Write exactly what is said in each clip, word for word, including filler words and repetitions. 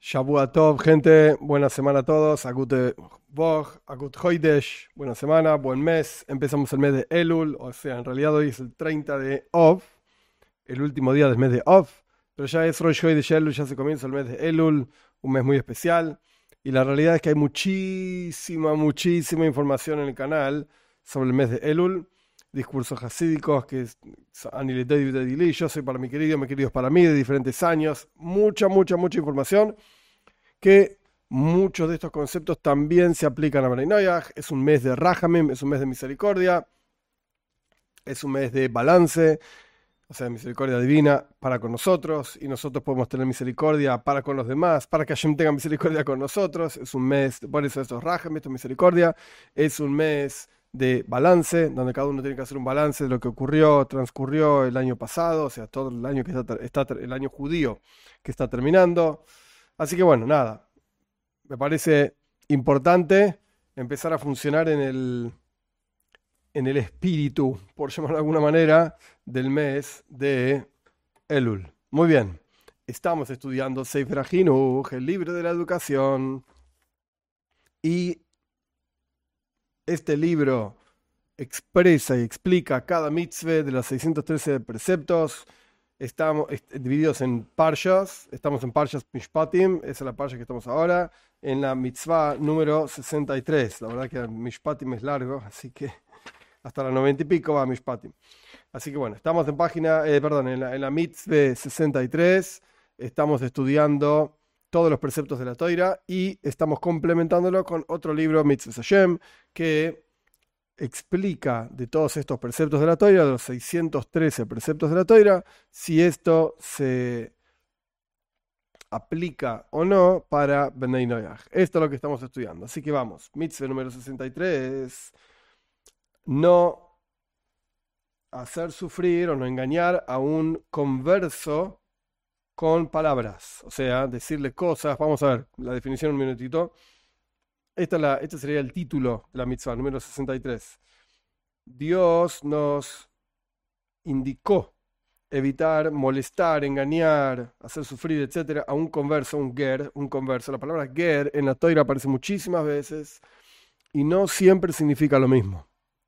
Shavua Tov, gente, buena semana a todos. Agute Boj, Agut Hoidesh, buena semana, buen mes. Empezamos el mes de Elul, o sea, en realidad hoy es el treinta de Ov, el último día del mes de Ov, pero ya es Rosh Hoidesh Elul, ya se comienza el mes de Elul, un mes muy especial. Y la realidad es que hay muchísima, muchísima información en el canal sobre el mes de Elul, discursos hasídicos que es Ani David Dili, yo soy para mi querido, mi querido es para mí, de diferentes años, mucha, mucha, mucha información que muchos de estos conceptos también se aplican a Bnei Noach. Es un mes de Rahamim, es un mes de misericordia, es un mes de balance, o sea, de misericordia divina para con nosotros, y nosotros podemos tener misericordia para con los demás, para que Hashem tenga misericordia con nosotros. Es un mes, por eso esto es Rahamim, esto es misericordia, es un mes de balance, donde cada uno tiene que hacer un balance de lo que ocurrió, transcurrió el año pasado, o sea, todo el año que está, está el año judío que está terminando. Así que bueno, nada, me parece importante empezar a funcionar en el, en el espíritu, por llamarlo de alguna manera, del mes de Elul. Muy bien, estamos estudiando Sefer HaChinuch, el libro de la educación, y este libro expresa y explica cada mitzvah de los seiscientos trece preceptos. Estamos divididos en parshas, estamos en parshas Mishpatim, esa es la parsha que estamos ahora, en la mitzvah número sesenta y tres. La verdad que Mishpatim es largo, así que hasta la noventa y pico va Mishpatim. Así que bueno, estamos en página, eh, perdón, en la, en la mitzvah sesenta y tres, estamos estudiando todos los preceptos de la Toira y estamos complementándolo con otro libro, Mitzvah Hashem, que explica de todos estos preceptos de la Toira, de los seiscientos trece preceptos de la Toira, si esto se aplica o no para Bnei Noach. Esto es lo que estamos estudiando. Así que vamos, mitzvah número sesenta y tres, no hacer sufrir o no engañar a un converso con palabras, o sea, decirle cosas. Vamos a ver la definición un minutito. Esta es la, este sería el título de la mitzvah número sesenta y tres. Dios nos indicó evitar, molestar, engañar, hacer sufrir, etcétera, a un converso, un ger, un converso. La palabra ger en la Toira aparece muchísimas veces y no siempre significa lo mismo.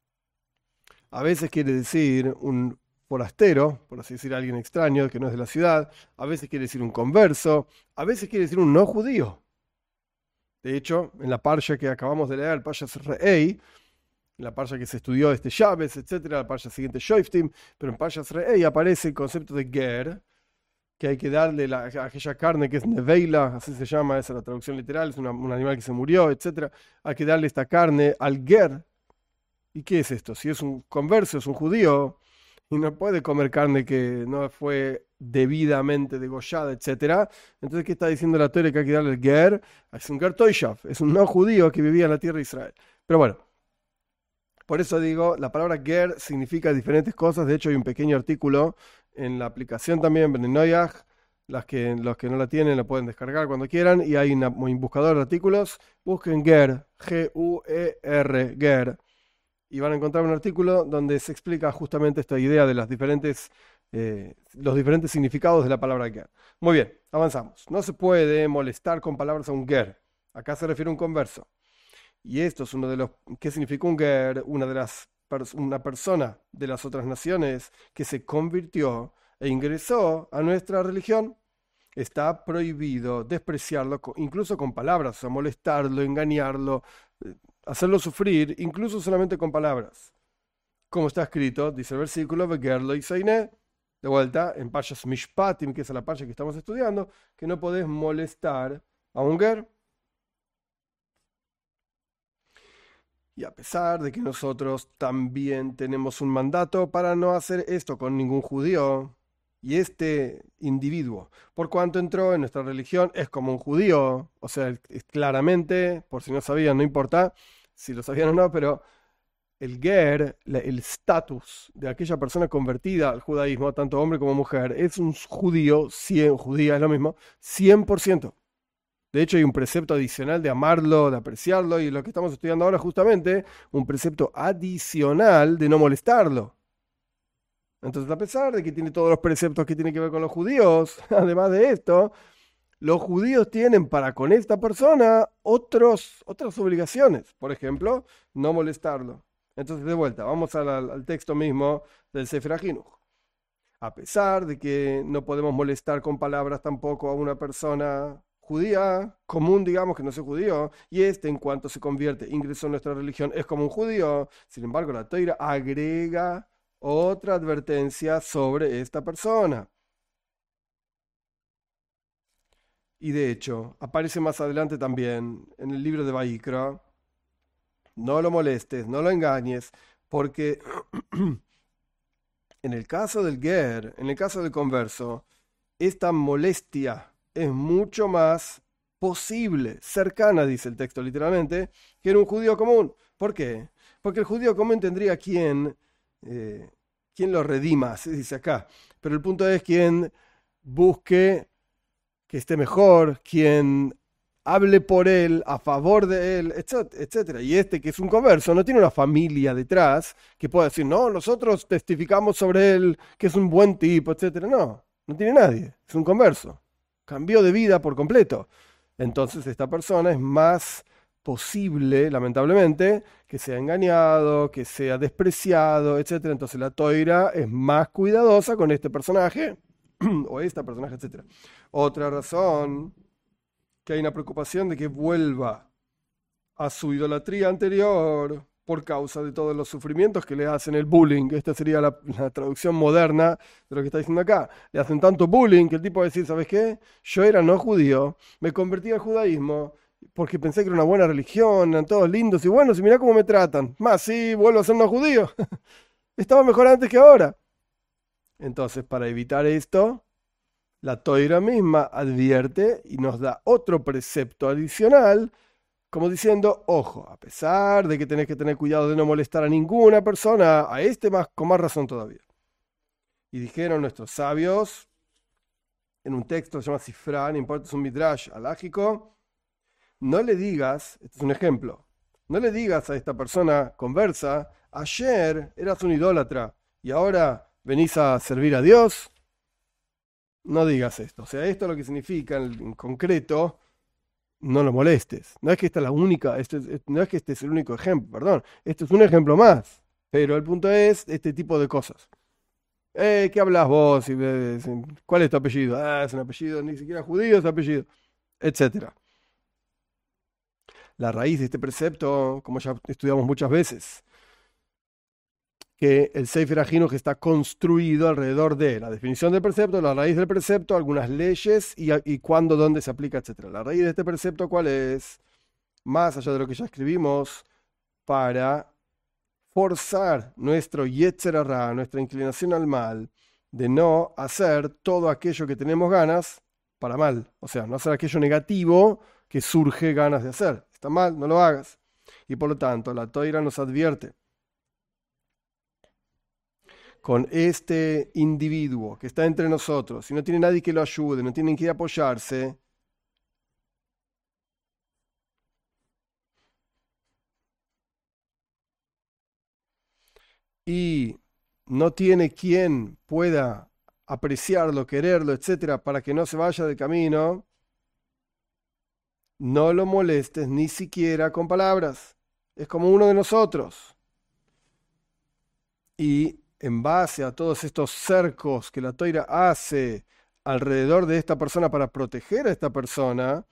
A veces quiere decir un forastero, por así decir, alguien extraño que no es de la ciudad. A veces quiere decir un converso. A veces quiere decir un no judío. De hecho, en la parsha que acabamos de leer, el Parshas Re'ei, en la parsha que se estudió este Shabes, etcétera, la parsha siguiente Shoiftim, pero en Parshas Re'ei aparece el concepto de ger, que hay que darle la, aquella carne que es neveila, así se llama, esa es la traducción literal, es una, un animal que se murió, etcétera. Hay que darle esta carne al ger. ¿Y qué es esto? Si es un converso, es un judío, y no puede comer carne que no fue debidamente degollada, etcétera. Entonces, ¿qué está diciendo la Torah? Que hay que darle el ger. Es un ger toishav, es un no judío que vivía en la tierra de Israel. Pero bueno, por eso digo, la palabra ger significa diferentes cosas. De hecho, hay un pequeño artículo en la aplicación también, Bnei Noach. Las que, los que no la tienen la pueden descargar cuando quieran. Y hay una, un buscador de artículos. Busquen ger, G U E R, ger. Y van a encontrar un artículo donde se explica justamente esta idea de las diferentes, eh, los diferentes significados de la palabra ger. Muy bien, avanzamos. No se puede molestar con palabras a un ger. Acá se refiere a un converso. Y esto es uno de los... ¿Qué significa un ger? Una de las una persona de las otras naciones que se convirtió e ingresó a nuestra religión. Está prohibido despreciarlo, incluso con palabras, o sea, molestarlo, engañarlo, hacerlo sufrir, incluso solamente con palabras. Como está escrito, dice el versículo, Vegerlo y Seiné, de vuelta, en Parshas Mishpatim, que es la parsha que estamos estudiando, que no podés molestar a un ger. Y a pesar de que nosotros también tenemos un mandato para no hacer esto con ningún judío, y este individuo, por cuanto entró en nuestra religión, es como un judío, o sea, es claramente, por si no sabían, no importa si lo sabían o no, pero el ger, el estatus de aquella persona convertida al judaísmo, tanto hombre como mujer, es un judío, cien, judía es lo mismo, cien por ciento. De hecho, hay un precepto adicional de amarlo, de apreciarlo, y lo que estamos estudiando ahora justamente, un precepto adicional de no molestarlo. Entonces, a pesar de que tiene todos los preceptos que tienen que ver con los judíos, además de esto, los judíos tienen para con esta persona otros, otras obligaciones. Por ejemplo, no molestarlo. Entonces, de vuelta, vamos al, al texto mismo del Sefer HaJinuch. A pesar de que no podemos molestar con palabras tampoco a una persona judía, común, digamos, que no sea judío, y este, en cuanto se convierte, ingresó en nuestra religión, es como un judío. Sin embargo, la Toira agrega otra advertencia sobre esta persona. Y de hecho, aparece más adelante también en el libro de Vayikra: no lo molestes, no lo engañes, porque en el caso del ger, en el caso del converso, esta molestia es mucho más posible, cercana, dice el texto literalmente, que en un judío común. ¿Por qué? Porque el judío común tendría quien, eh, quien lo redima, se dice acá. Pero el punto es quien busque que esté mejor, quien hable por él, a favor de él, etcétera. Y este, que es un converso, no tiene una familia detrás que pueda decir, no, nosotros testificamos sobre él, que es un buen tipo, etcétera. No, no tiene nadie, es un converso. Cambió de vida por completo. Entonces esta persona es más posible, lamentablemente, que sea engañado, que sea despreciado, etcétera. Entonces la Toira es más cuidadosa con este personaje o esta personaje, etcétera. Otra razón, que hay una preocupación de que vuelva a su idolatría anterior por causa de todos los sufrimientos que le hacen el bullying. Esta sería la, la traducción moderna de lo que está diciendo acá. Le hacen tanto bullying que el tipo va a decir, ¿sabes qué? Yo era no judío, me convertí al judaísmo porque pensé que era una buena religión, eran todos lindos y buenos, y mirá cómo me tratan. Más, sí, vuelvo a ser no judío. Estaba mejor antes que ahora. Entonces, para evitar esto, la Toira misma advierte y nos da otro precepto adicional, como diciendo, ojo, a pesar de que tenés que tener cuidado de no molestar a ninguna persona, a este más, con más razón todavía. Y dijeron nuestros sabios, en un texto que se llama Sifra, no importa, es un midrash alágico, no le digas, este es un ejemplo, no le digas a esta persona conversa, ayer eras un idólatra y ahora venís a servir a Dios. No digas esto. O sea, esto lo que significa en, en concreto, no lo molestes. No es que esta es la única, este, no es que este es el único ejemplo, perdón. Este es un ejemplo más. Pero el punto es este tipo de cosas. Eh, ¿qué hablas vos? ¿Cuál es tu apellido? Ah, es un apellido ni siquiera judío, es apellido, etcétera. La raíz de este precepto, como ya estudiamos muchas veces, que el Sefer HaJinuch está construido alrededor de la definición del precepto, la raíz del precepto, algunas leyes y, y cuándo, dónde se aplica, etcétera. La raíz de este precepto, ¿cuál es? Más allá de lo que ya escribimos, para forzar nuestro Yetzer Hara, nuestra inclinación al mal, de no hacer todo aquello que tenemos ganas para mal. O sea, no hacer aquello negativo que surge ganas de hacer. Está mal, no lo hagas. Y por lo tanto, la Toira nos advierte: con este individuo que está entre nosotros, y no tiene nadie que lo ayude, no tienen que apoyarse, y no tiene quien pueda apreciarlo, quererlo, etcétera, para que no se vaya del camino, no lo molestes ni siquiera con palabras. Es como uno de nosotros. Y en base a todos estos cercos que la Toira hace alrededor de esta persona para proteger a esta persona,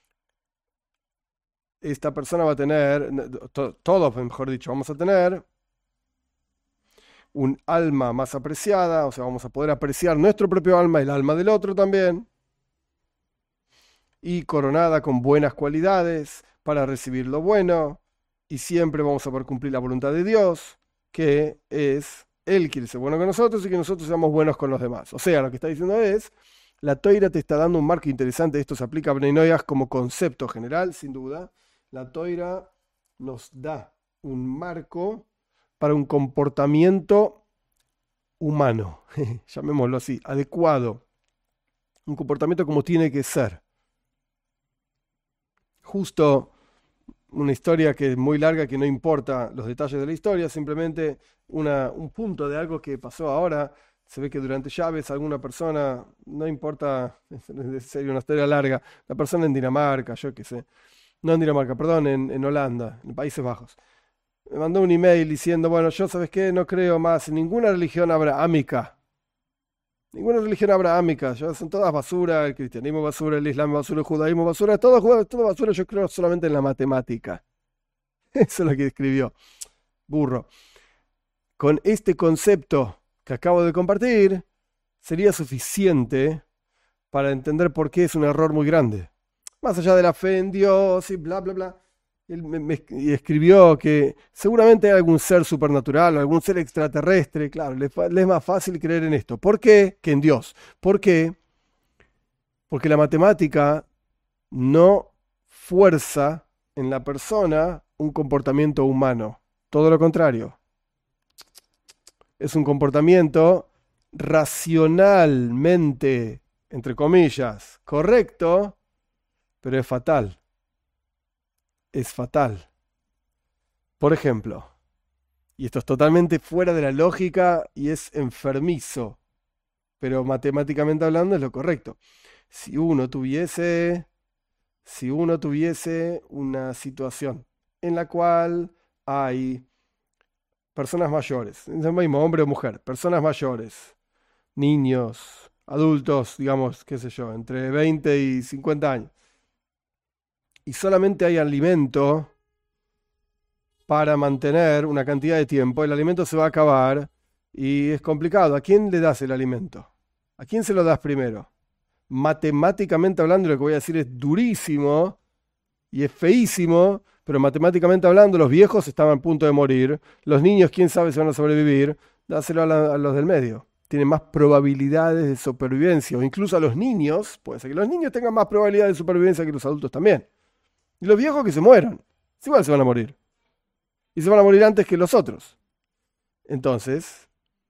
esta persona va a tener, todos, mejor dicho, vamos a tener un alma más apreciada, o sea, vamos a poder apreciar nuestro propio alma, el alma del otro también, y coronada con buenas cualidades para recibir lo bueno, y siempre vamos a poder cumplir la voluntad de Dios, que es Él quiere ser bueno con nosotros y que nosotros seamos buenos con los demás. O sea, lo que está diciendo es, la Toira te está dando un marco interesante, esto se aplica a Bnei Noach como concepto general, sin duda. La Toira nos da un marco para un comportamiento humano, llamémoslo así, adecuado, un comportamiento como tiene que ser. Justo una historia que es muy larga, que no importa los detalles de la historia, simplemente una, un punto de algo que pasó ahora. Se ve que durante llaves alguna persona, no importa, es sería una historia larga, la persona en Dinamarca, yo qué sé, no en Dinamarca, perdón, en, en Holanda, en Países Bajos, me mandó un email diciendo, bueno, yo, ¿sabes qué? No creo más en ninguna religión abrahámica. Ninguna religión abrahámica, ya son todas basura, el cristianismo basura, el islam basura, el judaísmo basura, todo, todo basura, yo creo solamente en la matemática. Eso es lo que escribió. Burro. Con este concepto que acabo de compartir, sería suficiente para entender por qué es un error muy grande. Más allá de la fe en Dios y bla, bla, bla. Él me, me, y escribió que seguramente hay algún ser supernatural, algún ser extraterrestre. Claro, le, le es más fácil creer en esto. ¿Por qué? Que en Dios. ¿Por qué? Porque la matemática no fuerza en la persona un comportamiento humano. Todo lo contrario. Es un comportamiento racionalmente, entre comillas, correcto, pero es fatal. Es fatal. Por ejemplo, y esto es totalmente fuera de la lógica y es enfermizo, pero matemáticamente hablando es lo correcto. Si uno tuviese, si uno tuviese una situación en la cual hay personas mayores, es lo mismo, hombre o mujer, personas mayores, niños, adultos, digamos, qué sé yo, entre veinte y cincuenta años, y solamente hay alimento para mantener una cantidad de tiempo, el alimento se va a acabar y es complicado. ¿A quién le das el alimento? ¿A quién se lo das primero? Matemáticamente hablando, lo que voy a decir es durísimo y es feísimo, pero matemáticamente hablando, los viejos estaban a punto de morir, los niños, quién sabe si van a sobrevivir, dáselo a, la, a los del medio. Tienen más probabilidades de supervivencia, o incluso a los niños, puede ser que los niños tengan más probabilidades de supervivencia que los adultos también. Y los viejos que se mueran, igual se van a morir. Y se van a morir antes que los otros. Entonces,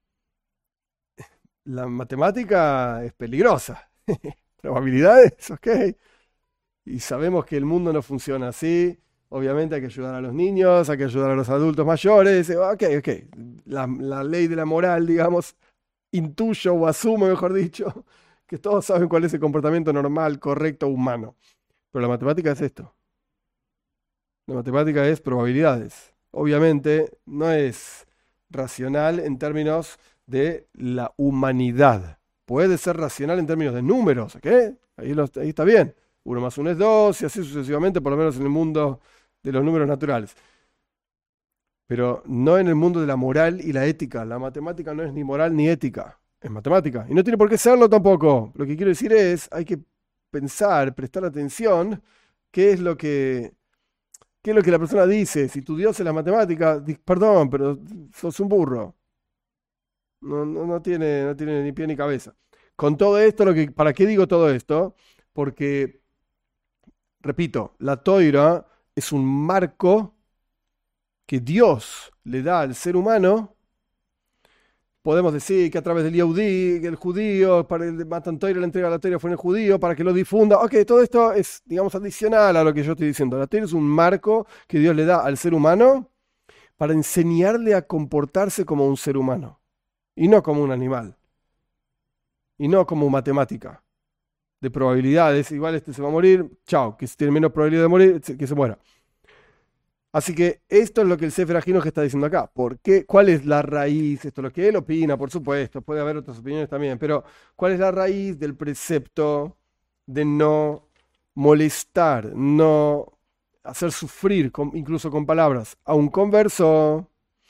la matemática es peligrosa. Probabilidades, ok. Y sabemos que el mundo no funciona así. Obviamente hay que ayudar a los niños, hay que ayudar a los adultos mayores. Ok, ok. La, la ley de la moral, digamos, intuyo o asumo, mejor dicho, que todos saben cuál es el comportamiento normal, correcto, humano. Pero la matemática es esto. La matemática es probabilidades. Obviamente no es racional en términos de la humanidad. Puede ser racional en términos de números, ¿ok? Ahí, lo, ahí está bien. Uno más uno es dos y así sucesivamente, por lo menos en el mundo de los números naturales. Pero no en el mundo de la moral y la ética. La matemática no es ni moral ni ética. Es matemática. Y no tiene por qué serlo tampoco. Lo que quiero decir es, hay que pensar, prestar atención, qué es lo que... ¿Qué es lo que la persona dice? Si tu Dios es la matemática, perdón, pero sos un burro. No, no, no tiene, no tiene ni pie ni cabeza. Con todo esto, lo que, ¿para qué digo todo esto? Porque, repito, la Toira es un marco que Dios le da al ser humano. Podemos decir que a través del Yehudí, el judío, para el Matan Torah, la entrega de la Torah fue en el judío, para que lo difunda. Ok, todo esto es, digamos, adicional a lo que yo estoy diciendo. La Torah es un marco que Dios le da al ser humano para enseñarle a comportarse como un ser humano. Y no como un animal. Y no como matemática. De probabilidades, igual este se va a morir, chao, que tiene menos probabilidad de morir, que se muera. Así que esto es lo que el Sefer HaJinuch está diciendo acá. ¿Por qué? ¿Cuál es la raíz? Esto es lo que él opina, por supuesto. Puede haber otras opiniones también. Pero ¿cuál es la raíz del precepto de no molestar, no hacer sufrir, con, incluso con palabras, a un converso?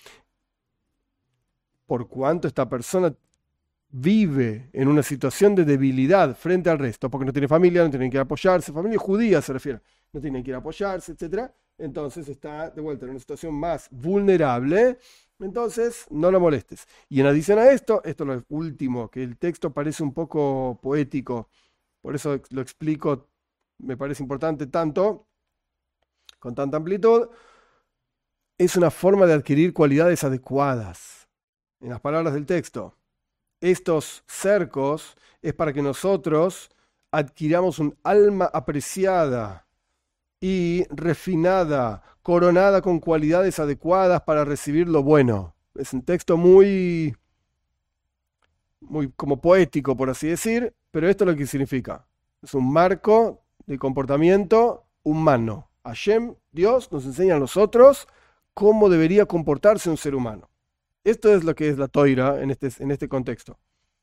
Por cuanto esta persona vive en una situación de debilidad frente al resto, porque no tiene familia, no tiene que apoyarse, familia judía se refiere, no tiene que ir a apoyarse, etcétera. Entonces está de vuelta en una situación más vulnerable, entonces no lo molestes. Y en adición a esto, esto es lo último, que el texto parece un poco poético, por eso lo explico, me parece importante tanto, con tanta amplitud, es una forma de adquirir cualidades adecuadas. En las palabras del texto, estos cercos es para que nosotros adquiramos un alma apreciada y refinada, coronada con cualidades adecuadas para recibir lo bueno. Es un texto muy, muy como poético, por así decir, pero esto es lo que significa. Es un marco de comportamiento humano. Hashem, Dios, nos enseña a nosotros cómo debería comportarse un ser humano. Esto es lo que es la Toira en este, en este contexto.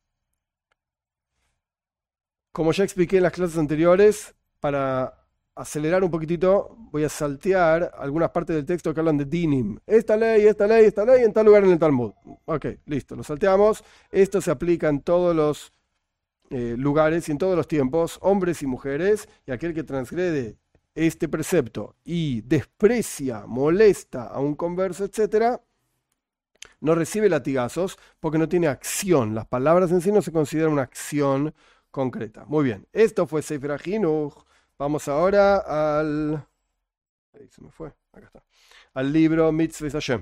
Como ya expliqué en las clases anteriores, para acelerar un poquitito, voy a saltear algunas partes del texto que hablan de dinim. Esta ley, esta ley, esta ley, en tal lugar en el Talmud. Ok, listo, lo salteamos. Esto se aplica en todos los eh, lugares y en todos los tiempos, hombres y mujeres, y aquel que transgrede este precepto y desprecia, molesta a un converso, etcétera, no recibe latigazos porque no tiene acción. Las palabras en sí no se consideran una acción concreta. Muy bien, esto fue Sefer HaChinuch. Vamos ahora al... Ahí se me fue, acá está. Al libro Mitzvot Hashem.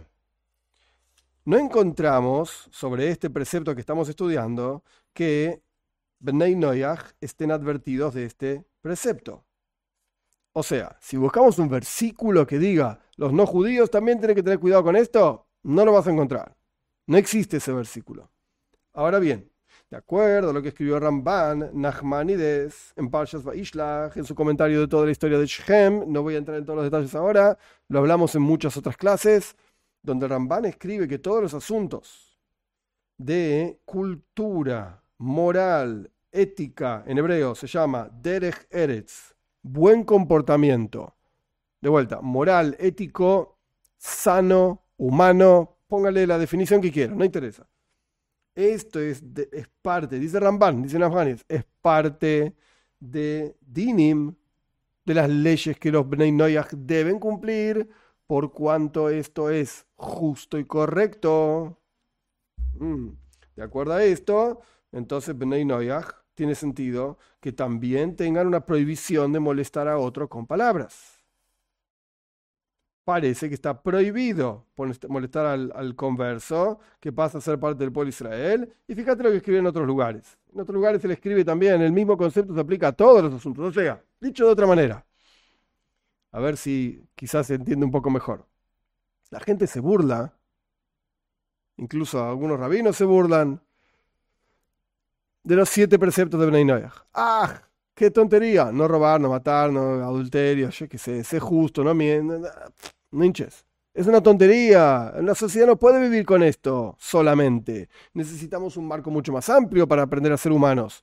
No encontramos sobre este precepto que estamos estudiando que Bnei Noach estén advertidos de este precepto. O sea, si buscamos un versículo que diga los no judíos también tienen que tener cuidado con esto, no lo vas a encontrar. No existe ese versículo. Ahora bien, de acuerdo a lo que escribió Ramban, Nachmanides, en Parshas Vayishlach, en su comentario de toda la historia de Shechem, no voy a entrar en todos los detalles ahora, lo hablamos en muchas otras clases, donde Ramban escribe que todos los asuntos de cultura, moral, ética, en hebreo se llama Derech Eretz, buen comportamiento. De vuelta, moral, ético, sano, humano, póngale la definición que quiera, no interesa. Esto es, de, es parte, dice Ramban, dice Nachmanides, es parte de dinim, de las leyes que los Bnei Noach deben cumplir, por cuanto esto es justo y correcto. Mm. De acuerdo a esto, entonces Bnei Noach tiene sentido que también tengan una prohibición de molestar a otro con palabras. Parece que está prohibido molestar al, al converso, que pasa a ser parte del pueblo de Israel. Y fíjate lo que escribe en otros lugares. En otros lugares se le escribe también, el mismo concepto se aplica a todos los asuntos. O sea, dicho de otra manera, a ver si quizás se entiende un poco mejor. La gente se burla, incluso algunos rabinos se burlan, de los siete preceptos de Bnei Noach. ¡Ah! ¡Qué tontería! No robar, no matar, no adulterio, yo qué sé, sé justo, no mientas. No hinches. Es una tontería. La sociedad no puede vivir con esto solamente. Necesitamos un marco mucho más amplio para aprender a ser humanos.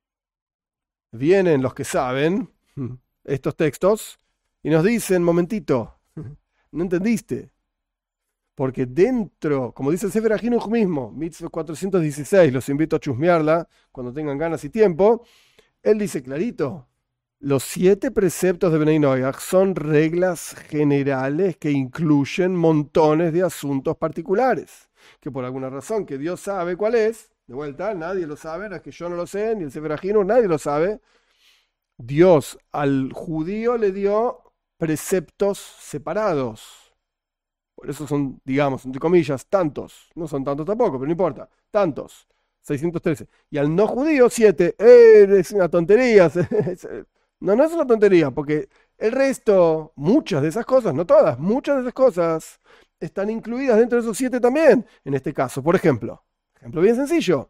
Vienen los que saben estos textos y nos dicen, momentito, no entendiste. Porque dentro, como dice el Sefer HaChinuch mismo, Mitzvot cuatrocientos dieciséis, los invito a chusmearla cuando tengan ganas y tiempo, él dice clarito, los siete preceptos de Bnei Noach son reglas generales que incluyen montones de asuntos particulares, que por alguna razón que Dios sabe cuál es, de vuelta, nadie lo sabe, no es que yo no lo sé, ni el Sefer HaChinuch, nadie lo sabe, Dios al judío le dio preceptos separados. Por eso son, digamos, entre comillas, tantos. No son tantos tampoco, pero no importa. Tantos. seiscientos trece. Y al no judío, siete. ¡Eh! Es una tontería. No, no es una tontería, porque el resto, muchas de esas cosas, no todas, muchas de esas cosas están incluidas dentro de esos siete también. En este caso, por ejemplo, ejemplo bien sencillo.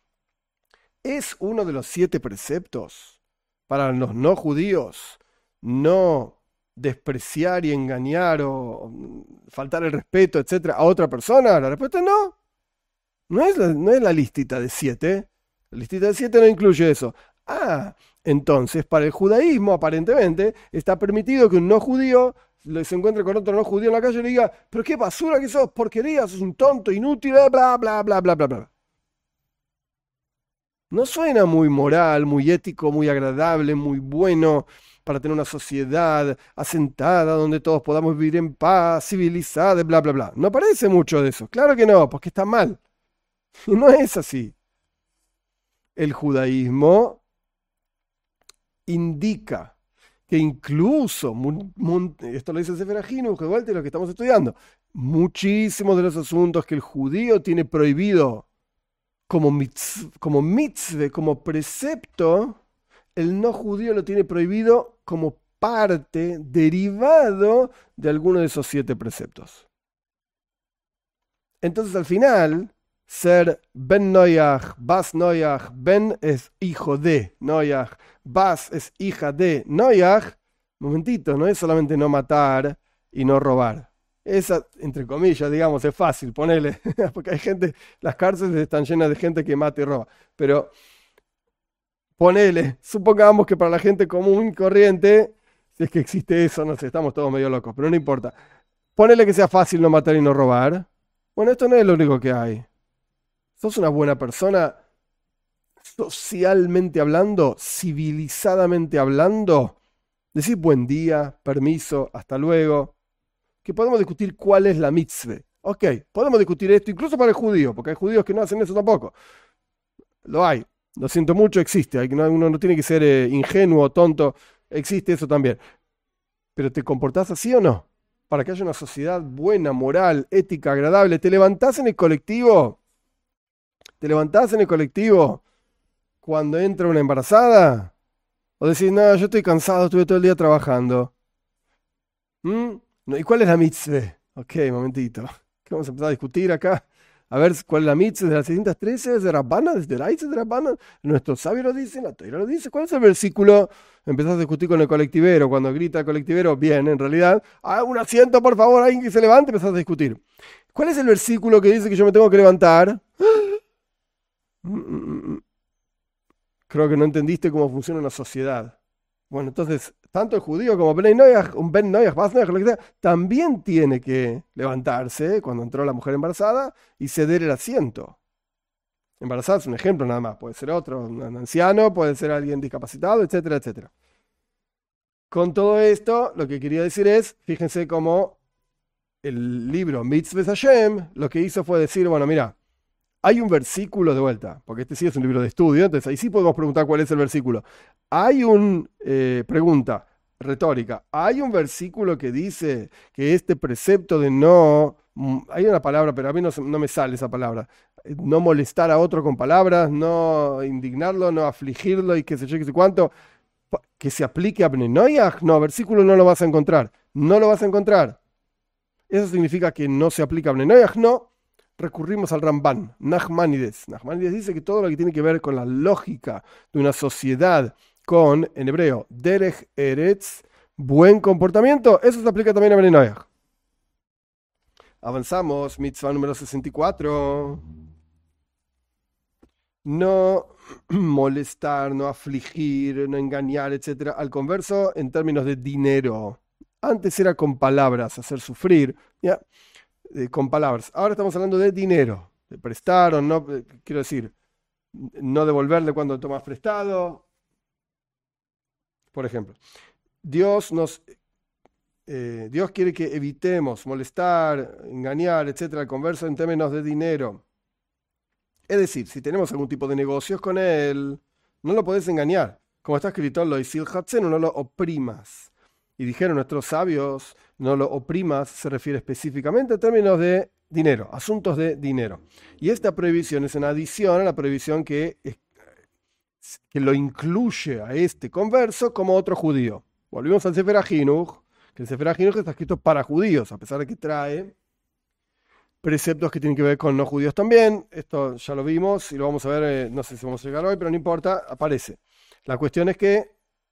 Es uno de los siete preceptos para los no judíos no despreciar y engañar o faltar el respeto, etcétera, a otra persona. La respuesta es no. No es la, no es la listita de siete. La listita de siete no incluye eso. Ah, entonces para el judaísmo aparentemente está permitido que un no judío se encuentre con otro no judío en la calle y le diga, pero qué basura que sos, porquería, sos un tonto, inútil, bla, bla, bla, bla, bla, bla. No suena muy moral, muy ético, muy agradable, muy bueno para tener una sociedad asentada donde todos podamos vivir en paz, civilizada, bla, bla, bla. No parece mucho de eso. Claro que no, porque está mal. Y no es así. El judaísmo indica que incluso, esto lo dice el Sefer HaChinuch, que vuelta lo que estamos estudiando, muchísimos de los asuntos que el judío tiene prohibido como mitzvah, como, mitzvah, como precepto, el no judío lo tiene prohibido como parte, derivado de alguno de esos siete preceptos. Entonces al final ser Ben Noyaj, Bas Noyaj, Ben es hijo de Noyaj, Bas es hija de Noyaj, momentito, no es solamente no matar y no robar. Esa, entre comillas, digamos, es fácil, ponele, porque hay gente, las cárceles están llenas de gente que mata y roba, pero ponele, supongamos que para la gente común y corriente, si es que existe eso, no sé, estamos todos medio locos, pero no importa. Ponele que sea fácil no matar y no robar. Bueno, esto no es lo único que hay. Sos una buena persona, socialmente hablando, civilizadamente hablando. Decir buen día, permiso, hasta luego. Que podemos discutir cuál es la mitzvah. Ok, podemos discutir esto incluso para el judío, porque hay judíos que no hacen eso tampoco. Lo hay. Lo siento mucho, existe. Hay, no, uno no tiene que ser eh, ingenuo, tonto. Existe eso también. Pero ¿te comportás así o no? Para que haya una sociedad buena, moral, ética, agradable. ¿Te levantás en el colectivo? ¿Te levantás en el colectivo cuando entra una embarazada? ¿O decís, no, yo estoy cansado, estuve todo el día trabajando? ¿Mm? No, ¿y cuál es la mitzvah? Ok, momentito. ¿Qué vamos a empezar a discutir acá? A ver cuál es la mitzvah de las seiscientos trece, de Rabbana, desde Raíces de Rabbana. Nuestros sabios lo dicen, la Torá lo dice. ¿Cuál es el versículo? Empezás a discutir con el colectivero. Cuando grita el colectivero, bien, en realidad. Ah, un asiento, por favor, alguien que se levante, empezás a discutir. ¿Cuál es el versículo que dice que yo me tengo que levantar? Mm, mm, mm. Creo que no entendiste cómo funciona una sociedad. Bueno, entonces, tanto el judío como Ben Noyaj, un Ben Noyaj, Bas Noyaj, lo que sea, también tiene que levantarse cuando entró la mujer embarazada y ceder el asiento. Embarazada es un ejemplo nada más, puede ser otro, un anciano, puede ser alguien discapacitado, etcétera, etcétera. Con todo esto, lo que quería decir es, fíjense cómo el libro Mitzvah Hashem lo que hizo fue decir, bueno, mira, hay un versículo de vuelta, porque este sí es un libro de estudio, entonces ahí sí podemos preguntar cuál es el versículo. Hay una eh, pregunta retórica, hay un versículo que dice que este precepto de no, mm, hay una palabra, pero a mí no, no me sale esa palabra, eh, no molestar a otro con palabras, no indignarlo, no afligirlo y qué sé yo, qué sé cuánto, pa- que se aplique a Bnei Noyaj, no, versículo no lo vas a encontrar, no lo vas a encontrar. Eso significa que no se aplica a Bnei Noyaj, no. Recurrimos al Ramban, Nachmanides. Nachmanides dice que todo lo que tiene que ver con la lógica de una sociedad con, en hebreo, Derech Eretz, buen comportamiento, eso se aplica también a Bnei Noyaj. Avanzamos, mitzvah número sesenta y cuatro. No molestar, no afligir, no engañar, etcétera. Al converso, en términos de dinero. Antes era con palabras, hacer sufrir, ¿ya? Eh, con palabras. Ahora estamos hablando de dinero, de prestar o no, eh, quiero decir, no devolverle cuando tomas prestado, por ejemplo. Dios nos, eh, Dios quiere que evitemos molestar, engañar, etcétera, al converso en términos de dinero. Es decir, si tenemos algún tipo de negocios con él, no lo podés engañar. Como está escrito, lo isil hatzen, no lo oprimas. Y dijeron nuestros sabios, no lo oprimas, se refiere específicamente a términos de dinero, asuntos de dinero. Y esta prohibición es en adición a la prohibición que, es- que lo incluye a este converso como otro judío. Volvimos al Sefer HaJinuj, que el Sefer HaJinuj está escrito para judíos, a pesar de que trae preceptos que tienen que ver con no judíos también. Esto ya lo vimos y lo vamos a ver, eh, no sé si vamos a llegar hoy, pero no importa, aparece. La cuestión es que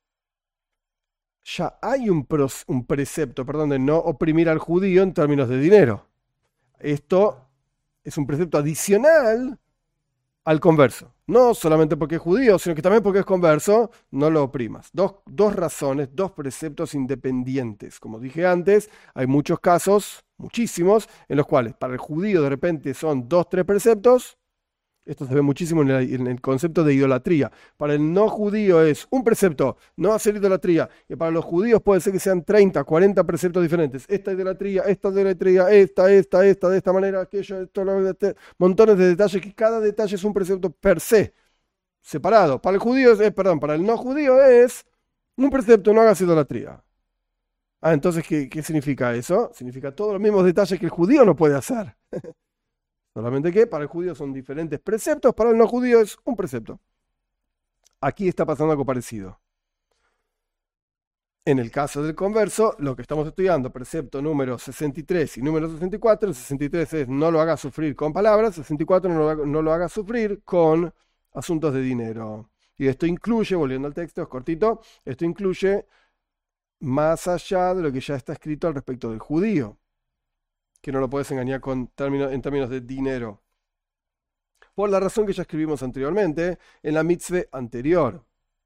ya hay un, pros- un precepto, perdón, de no oprimir al judío en términos de dinero. Esto es un precepto adicional al converso. No solamente porque es judío, sino que también porque es converso, no lo oprimas. Dos, dos razones, dos preceptos independientes. Como dije antes, hay muchos casos, muchísimos, en los cuales para el judío de repente son dos, tres preceptos. Esto se ve muchísimo en el, en el concepto de idolatría. Para el no judío es un precepto, no hacer idolatría. Y para los judíos puede ser que sean treinta, cuarenta preceptos diferentes. Esta idolatría, esta idolatría, esta, esta, esta, de esta manera, aquello, esto, lo, este, montones de detalles, que cada detalle es un precepto per se, separado. Para el judío, es, eh, perdón, para el no judío es un precepto, no hagas idolatría. Ah, entonces, ¿qué, qué significa eso? Significa todos los mismos detalles que el judío no puede hacer. Solamente que para el judío son diferentes preceptos, para el no judío es un precepto. Aquí está pasando algo parecido. En el caso del converso, lo que estamos estudiando, precepto número sesenta y tres y número sesenta y cuatro, el sesenta y tres es no lo haga sufrir con palabras, el sesenta y cuatro no lo haga, no lo haga sufrir con asuntos de dinero. Y esto incluye, volviendo al texto, es cortito, esto incluye más allá de lo que ya está escrito al respecto del judío, que no lo puedes engañar con términos, en términos de dinero. Por la razón que ya escribimos anteriormente en la mitzvah anterior.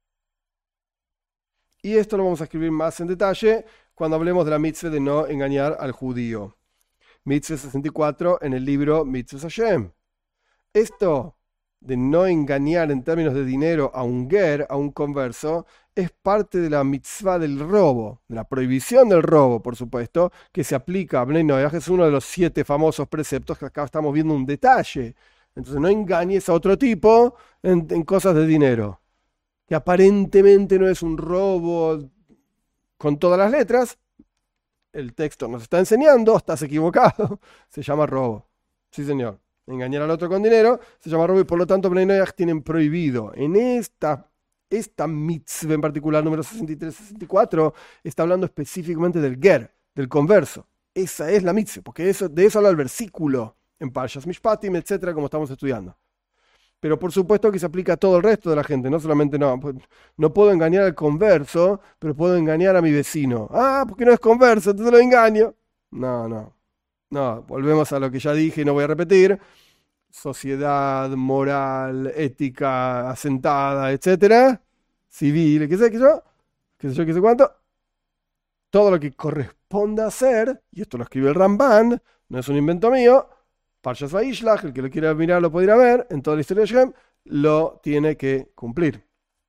Y esto lo vamos a escribir más en detalle cuando hablemos de la mitzvah de no engañar al judío. Mitzvah sesenta y cuatro en el libro Mitzvah Hashem. Esto de no engañar en términos de dinero a un ger, a un converso, es parte de la mitzvah del robo, de la prohibición del robo, por supuesto, que se aplica a Bnei Noach. Es uno de los siete famosos preceptos que acá estamos viendo un detalle. Entonces no engañes a otro tipo en, en cosas de dinero, que aparentemente no es un robo con todas las letras. El texto nos está enseñando, estás equivocado, se llama robo. Sí, señor. Engañar al otro con dinero se llama robo y por lo tanto Bnei Noach tienen prohibido. En esta, esta mitzvah en particular, número sesenta y tres sesenta y cuatro, está hablando específicamente del ger, del converso. Esa es la mitzvah, porque eso, de eso habla el versículo en Parshas Mishpatim, etcétera, como estamos estudiando. Pero por supuesto que se aplica a todo el resto de la gente, no solamente no. No puedo engañar al converso, pero puedo engañar a mi vecino. Ah, porque no es converso, entonces lo engaño. No, no. No, volvemos a lo que ya dije y no voy a repetir. Sociedad, moral, ética, asentada, etcétera. Civil, qué sé, qué yo, qué sé yo, qué sé cuánto. Todo lo que corresponda hacer, y esto lo escribe el Ramban, no es un invento mío, Parshas Vayishlach, el que lo quiera mirar lo puede ir a ver, en toda la historia de Shem, lo tiene que cumplir.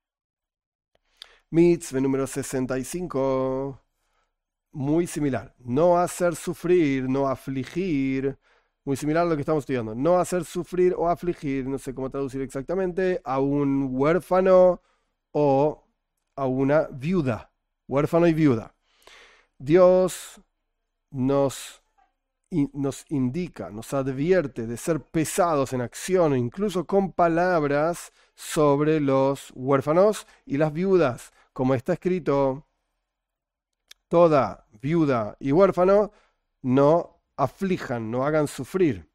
Mitzvah número sesenta y cinco, muy similar. No hacer sufrir, no afligir, muy similar a lo que estamos estudiando. No hacer sufrir o afligir, no sé cómo traducir exactamente, a un huérfano o a una viuda. Huérfano y viuda. Dios nos Y nos indica, nos advierte de ser pesados en acción, incluso con palabras, sobre los huérfanos y las viudas. Como está escrito, toda viuda y huérfano no aflijan, no hagan sufrir,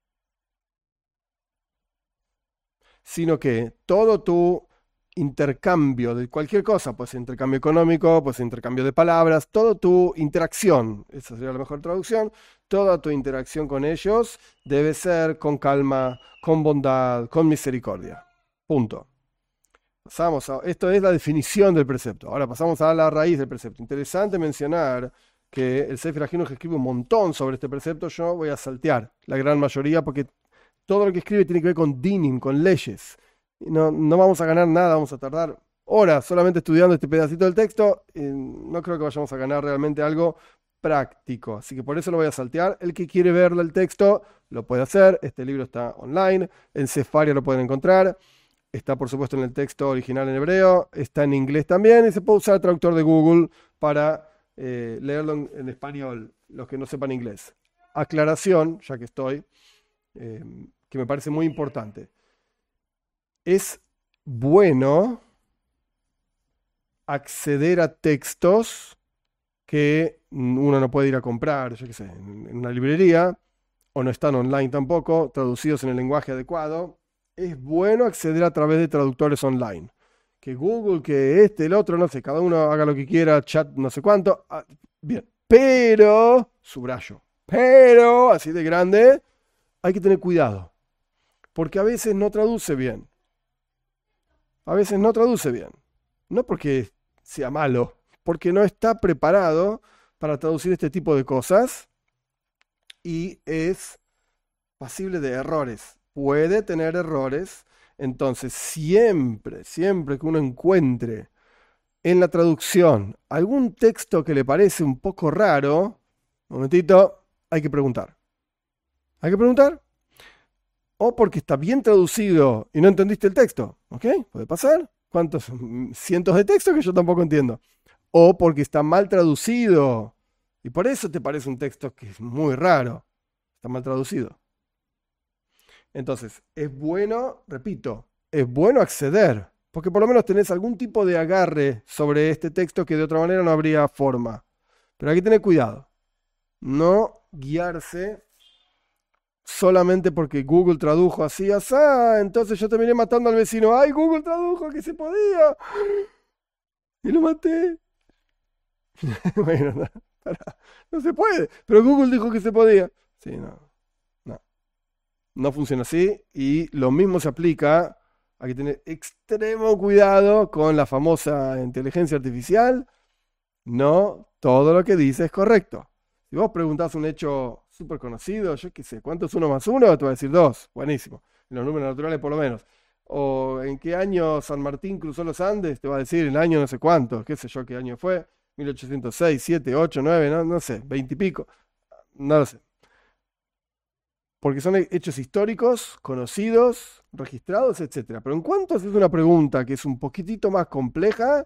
sino que todo tu intercambio de cualquier cosa, pues intercambio económico, pues intercambio de palabras, toda tu interacción, esa sería la mejor traducción, toda tu interacción con ellos debe ser con calma, con bondad, con misericordia. Punto. Pasamos a, esto es la definición del precepto. Ahora pasamos a la raíz del precepto. Interesante mencionar que el Sefer HaChinuch escribe un montón sobre este precepto. Yo voy a saltear la gran mayoría porque todo lo que escribe tiene que ver con dinim, con leyes. No, no vamos a ganar nada, vamos a tardar horas solamente estudiando este pedacito del texto. Y no creo que vayamos a ganar realmente algo práctico. Así que por eso lo voy a saltear. El que quiere ver el texto lo puede hacer. Este libro está online. En Sefaria lo pueden encontrar. Está, por supuesto, en el texto original en hebreo. Está en inglés también. Y se puede usar el traductor de Google para eh, leerlo en, en español, los que no sepan inglés. Aclaración, ya que estoy, eh, que me parece muy importante. Es bueno acceder a textos que uno no puede ir a comprar, yo qué sé, en una librería, o no están online tampoco, traducidos en el lenguaje adecuado. Es bueno acceder a través de traductores online. Que Google, que este, el otro, no sé, cada uno haga lo que quiera, chat no sé cuánto. Ah, bien, pero, subrayo, pero, así de grande, hay que tener cuidado. Porque a veces no traduce bien. A veces no traduce bien. No porque sea malo, porque no está preparado para traducir este tipo de cosas y es pasible de errores. Puede tener errores. Entonces, siempre, siempre que uno encuentre en la traducción algún texto que le parece un poco raro, un momentito, hay que preguntar. Hay que preguntar. O porque está bien traducido y no entendiste el texto. ¿Ok? Puede pasar. ¿Cuántos? Cientos de textos que yo tampoco entiendo. O porque está mal traducido. Y por eso te parece un texto que es muy raro. Está mal traducido. Entonces, es bueno, repito, es bueno acceder. porque por lo menos tenés algún tipo de agarre sobre este texto que de otra manera no habría forma. Pero hay que tener cuidado, no guiarse solamente porque Google tradujo así, así, entonces yo terminé matando al vecino. ¡Ay, Google tradujo que se podía! Y lo maté. Bueno, no, pará, no se puede, pero Google dijo que se podía. Sí, no, no, no funciona así y lo mismo se aplica. Hay que tener extremo cuidado con la famosa inteligencia artificial. No todo lo que dice es correcto. Si vos preguntás un hecho súper conocido, yo qué sé, ¿cuánto es uno más uno? Te va a decir dos. Buenísimo. En los números naturales por lo menos. O en qué año San Martín cruzó los Andes, te va a decir el año no sé cuánto, qué sé yo qué año fue. mil ochocientos seis, siete, ocho, nueve, no, no sé, veinte y pico. No lo sé. Porque son hechos históricos, conocidos, registrados, etcétera. Pero en cuanto haces una pregunta que es un poquitito más compleja,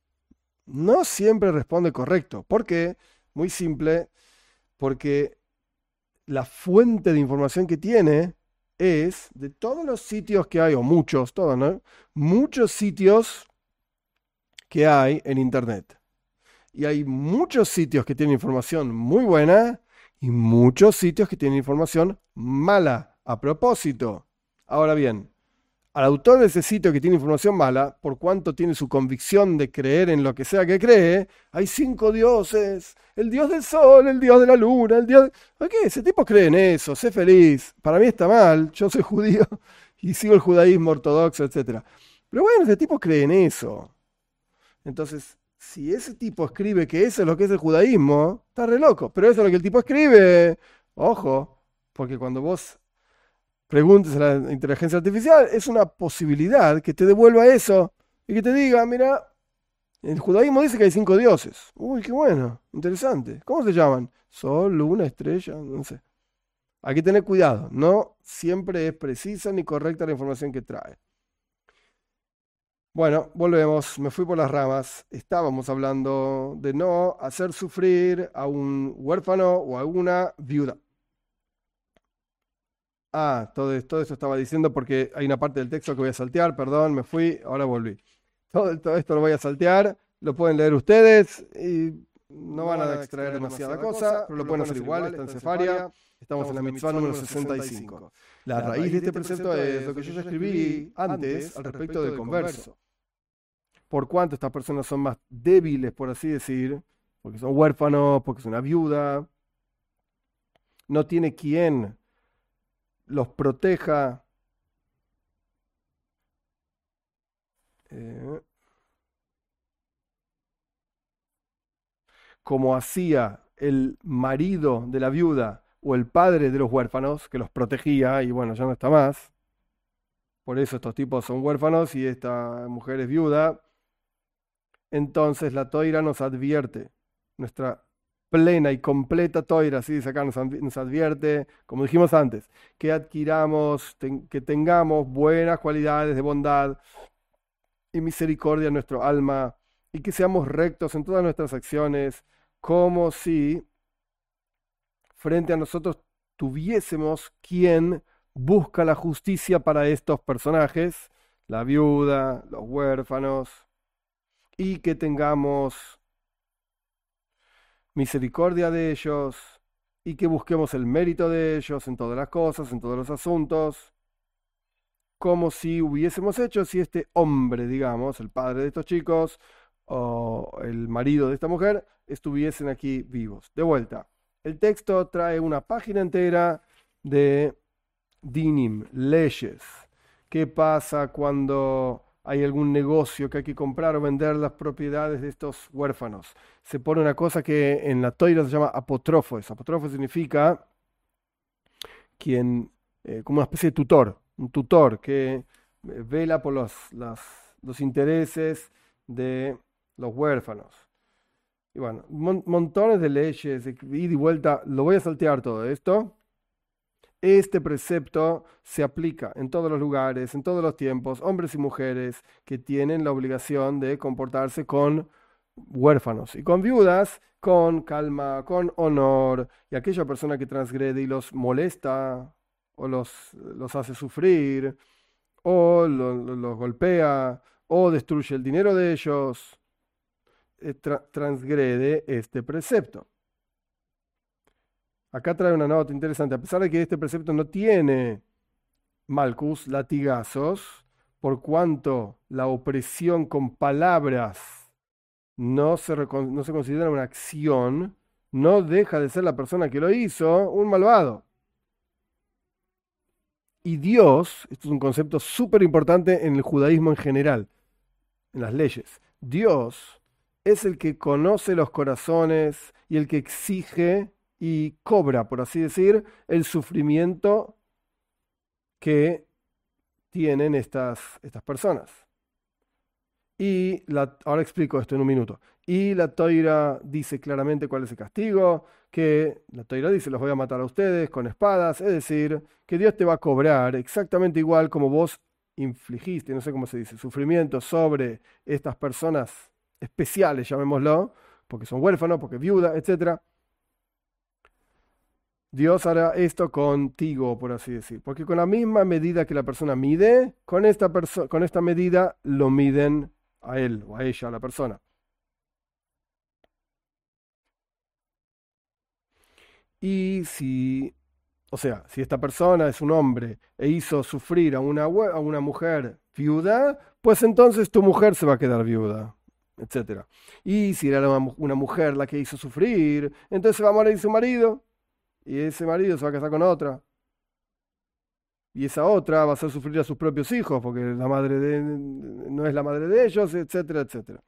no siempre responde correcto. ¿Por qué? Muy simple, porque la fuente de información que tiene es de todos los sitios que hay, o muchos, todos, ¿no? Muchos sitios que hay en Internet. Y hay muchos sitios que tienen información muy buena y muchos sitios que tienen información mala, a propósito. Ahora bien, al autor de ese sitio que tiene información mala, por cuanto tiene su convicción de creer en lo que sea que cree, hay cinco dioses, el dios del sol, el dios de la luna, el dios... ¿Por qué? Ese tipo cree en eso, sé feliz. Para mí está mal, yo soy judío y sigo el judaísmo ortodoxo, etcétera. Pero bueno, ese tipo cree en eso. Entonces, si ese tipo escribe que eso es lo que es el judaísmo, está re loco. Pero eso es lo que el tipo escribe. Ojo, porque cuando vos preguntes a la inteligencia artificial, es una posibilidad que te devuelva eso y que te diga, mira, el judaísmo dice que hay cinco dioses. Uy, qué bueno, interesante. ¿Cómo se llaman? Sol, luna, estrella, no sé. Hay que tener cuidado, no siempre es precisa ni correcta la información que trae. Bueno, volvemos, me fui por las ramas. Estábamos hablando de no hacer sufrir a un huérfano o a una viuda. Ah, todo, todo esto estaba diciendo porque hay una parte del texto que voy a saltear, perdón, me fui, ahora volví. Todo, todo esto lo voy a saltear, lo pueden leer ustedes y no van a extraer demasiada cosa, pero lo pueden hacer igual, está en Sefaria, estamos en la mitzvah número sesenta y cinco. La raíz de este precepto es lo que yo ya escribí antes al respecto del converso. Por cuanto estas personas son más débiles, por así decir, porque son huérfanos, porque es una viuda, no tiene quien los proteja. Eh, como hacía el marido de la viuda o el padre de los huérfanos, que los protegía y bueno, ya no está más. Por eso estos tipos son huérfanos y esta mujer es viuda. Entonces la toira nos advierte, nuestra plena y completa toira, así dice acá, nos, nos advierte, como dijimos antes, que adquiramos, ten, que tengamos buenas cualidades de bondad y misericordia en nuestro alma y que seamos rectos en todas nuestras acciones, como si frente a nosotros tuviésemos quien busca la justicia para estos personajes, la viuda, los huérfanos, y que tengamos misericordia de ellos y que busquemos el mérito de ellos en todas las cosas, en todos los asuntos, como si hubiésemos hecho si este hombre, digamos, el padre de estos chicos o el marido de esta mujer, estuviesen aquí vivos. De vuelta, el texto trae una página entera de dinim, leyes. ¿Qué pasa cuando hay algún negocio que hay que comprar o vender las propiedades de estos huérfanos? Se pone una cosa que en la toira se llama apótrofos. Apótrofos significa quien, eh, como una especie de tutor, un tutor que eh, vela por los, las, los intereses de los huérfanos. Y bueno, mon montones de leyes, de ida y vuelta, lo voy a saltear todo esto. Este precepto se aplica en todos los lugares, en todos los tiempos, hombres y mujeres que tienen la obligación de comportarse con huérfanos y con viudas, con calma, con honor, y aquella persona que transgrede y los molesta o los, los hace sufrir, o lo- lo- los golpea, o destruye el dinero de ellos, eh, tra- transgrede este precepto. Acá trae una nota interesante. A pesar de que este precepto no tiene malcus, latigazos, por cuanto la opresión con palabras no se, recon- no se considera una acción, no deja de ser la persona que lo hizo un malvado. Y Dios, esto es un concepto súper importante en el judaísmo en general, en las leyes. Dios es el que conoce los corazones y el que exige y cobra, por así decir, el sufrimiento que tienen estas, estas personas. Y la, ahora explico esto en un minuto. Y la Toira dice claramente cuál es el castigo, que la Toira dice, los voy a matar a ustedes con espadas, es decir, que Dios te va a cobrar exactamente igual como vos infligiste, no sé cómo se dice, sufrimiento sobre estas personas especiales, llamémoslo, porque son huérfanos, porque viuda, etcétera. Dios hará esto contigo, por así decir, porque con la misma medida que la persona mide, con esta, perso- con esta medida lo miden a él o a ella, a la persona. Y si, o sea, si esta persona es un hombre e hizo sufrir a una, hue- a una mujer viuda, pues entonces tu mujer se va a quedar viuda, etcétera. Y si era una, mu- una mujer la que hizo sufrir, entonces se va a morir su marido y ese marido se va a casar con otra. Y esa otra va a hacer sufrir a sus propios hijos porque la madre de, no es la madre de ellos, etcétera, etcétera.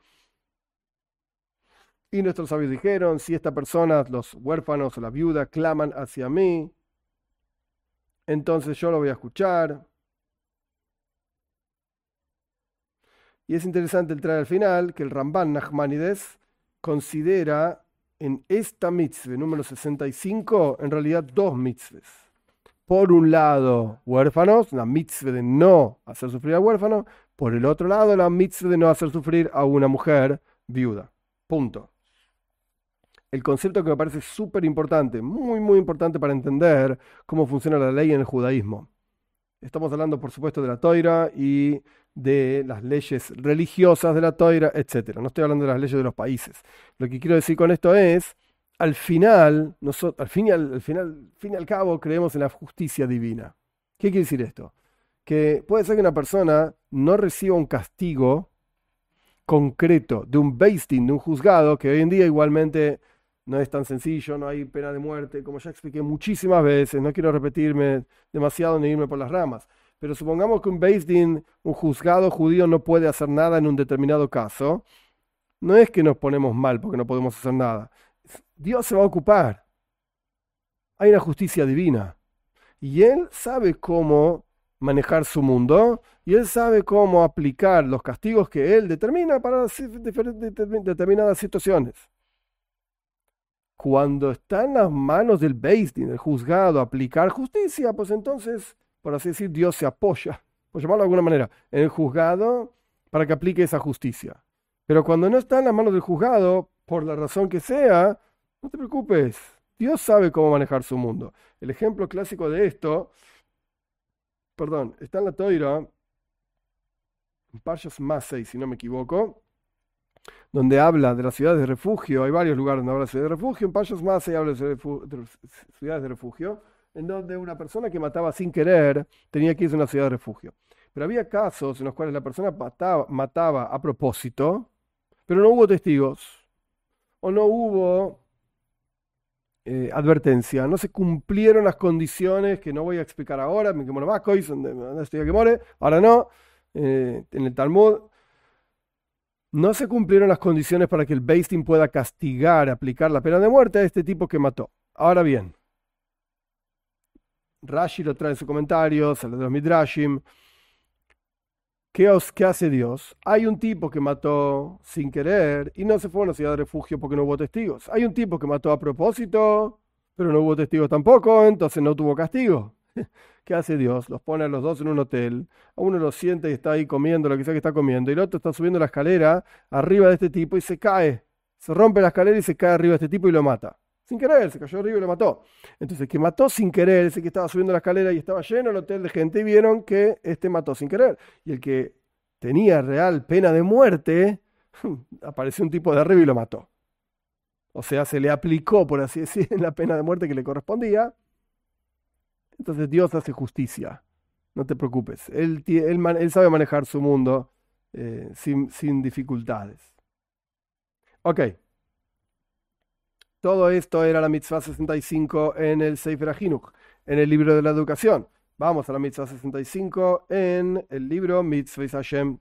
Y nuestros sabios dijeron, si esta persona, los huérfanos o la viuda, claman hacia mí, entonces yo lo voy a escuchar. Y es interesante el traer al final que el Ramban Nachmanides considera en esta mitzvah número sesenta y cinco en realidad dos mitzvahs. Por un lado, huérfanos, la mitzvah de no hacer sufrir a huérfano. Por el otro lado, la mitzvah de no hacer sufrir a una mujer viuda. Punto. El concepto que me parece súper importante, muy, muy importante para entender cómo funciona la ley en el judaísmo. Estamos hablando, por supuesto, de la Toira y de las leyes religiosas de la Toira, etcétera. No estoy hablando de las leyes de los países. Lo que quiero decir con esto es, al final, nosotros, al fin y al, al final, fin y al cabo, creemos en la justicia divina. ¿Qué quiere decir esto? Que puede ser que una persona no reciba un castigo concreto de un Beis Din, de un juzgado, que hoy en día igualmente no es tan sencillo, no hay pena de muerte, como ya expliqué muchísimas veces, no quiero repetirme demasiado ni irme por las ramas, pero supongamos que un Beis Din, un juzgado judío no puede hacer nada en un determinado caso, no es que nos ponemos mal porque no podemos hacer nada, Dios se va a ocupar, hay una justicia divina y Él sabe cómo manejar su mundo y Él sabe cómo aplicar los castigos que Él determina para determinadas situaciones. Cuando está en las manos del Beis Din, del juzgado, aplicar justicia, pues entonces, por así decir, Dios se apoya, por llamarlo de alguna manera, en el juzgado para que aplique esa justicia. Pero cuando no está en las manos del juzgado, por la razón que sea, no te preocupes, Dios sabe cómo manejar su mundo. El ejemplo clásico de esto, perdón, está en la Toira, en Parshas Masei, si no me equivoco, donde habla de las ciudades de refugio. Hay varios lugares donde habla de ciudades de refugio. En Payos más se habla de ciudades de refugio, en donde una persona que mataba sin querer tenía que irse a una ciudad de refugio. Pero había casos en los cuales la persona mataba, mataba a propósito, pero no hubo testigos, o no hubo eh, advertencia, no se cumplieron las condiciones que no voy a explicar ahora, me quemo más, donde estoy que more, ahora no, eh, en el Talmud. No se cumplieron las condiciones para que el Beis Din pueda castigar, aplicar la pena de muerte a este tipo que mató. Ahora bien, Rashi lo trae en su comentario, sale de los Midrashim. ¿Qué, os, ¿Qué hace Dios? Hay un tipo que mató sin querer y no se fue a una ciudad de refugio porque no hubo testigos. Hay un tipo que mató a propósito, pero no hubo testigos tampoco, entonces no tuvo castigo. ¿Qué hace Dios? Los pone a los dos en un hotel, a uno lo siente y está ahí comiendo lo que sea que está comiendo, y el otro está subiendo la escalera arriba de este tipo y se cae. Se rompe la escalera y se cae arriba de este tipo y lo mata. Sin querer, se cayó arriba y lo mató. Entonces, el que mató sin querer, ese que estaba subiendo la escalera y estaba lleno el hotel de gente, y vieron que este mató sin querer. Y el que tenía real pena de muerte, apareció un tipo de arriba y lo mató. O sea, se le aplicó, por así decir, la pena de muerte que le correspondía. Entonces Dios hace justicia. No te preocupes. Él, él, él sabe manejar su mundo eh, sin, sin dificultades. Ok. Todo esto era la mitzvah sesenta y cinco en el Sefer HaChinuch, en el libro de la educación. Vamos a la mitzvah sesenta y cinco en el libro Mitzvah Hashem.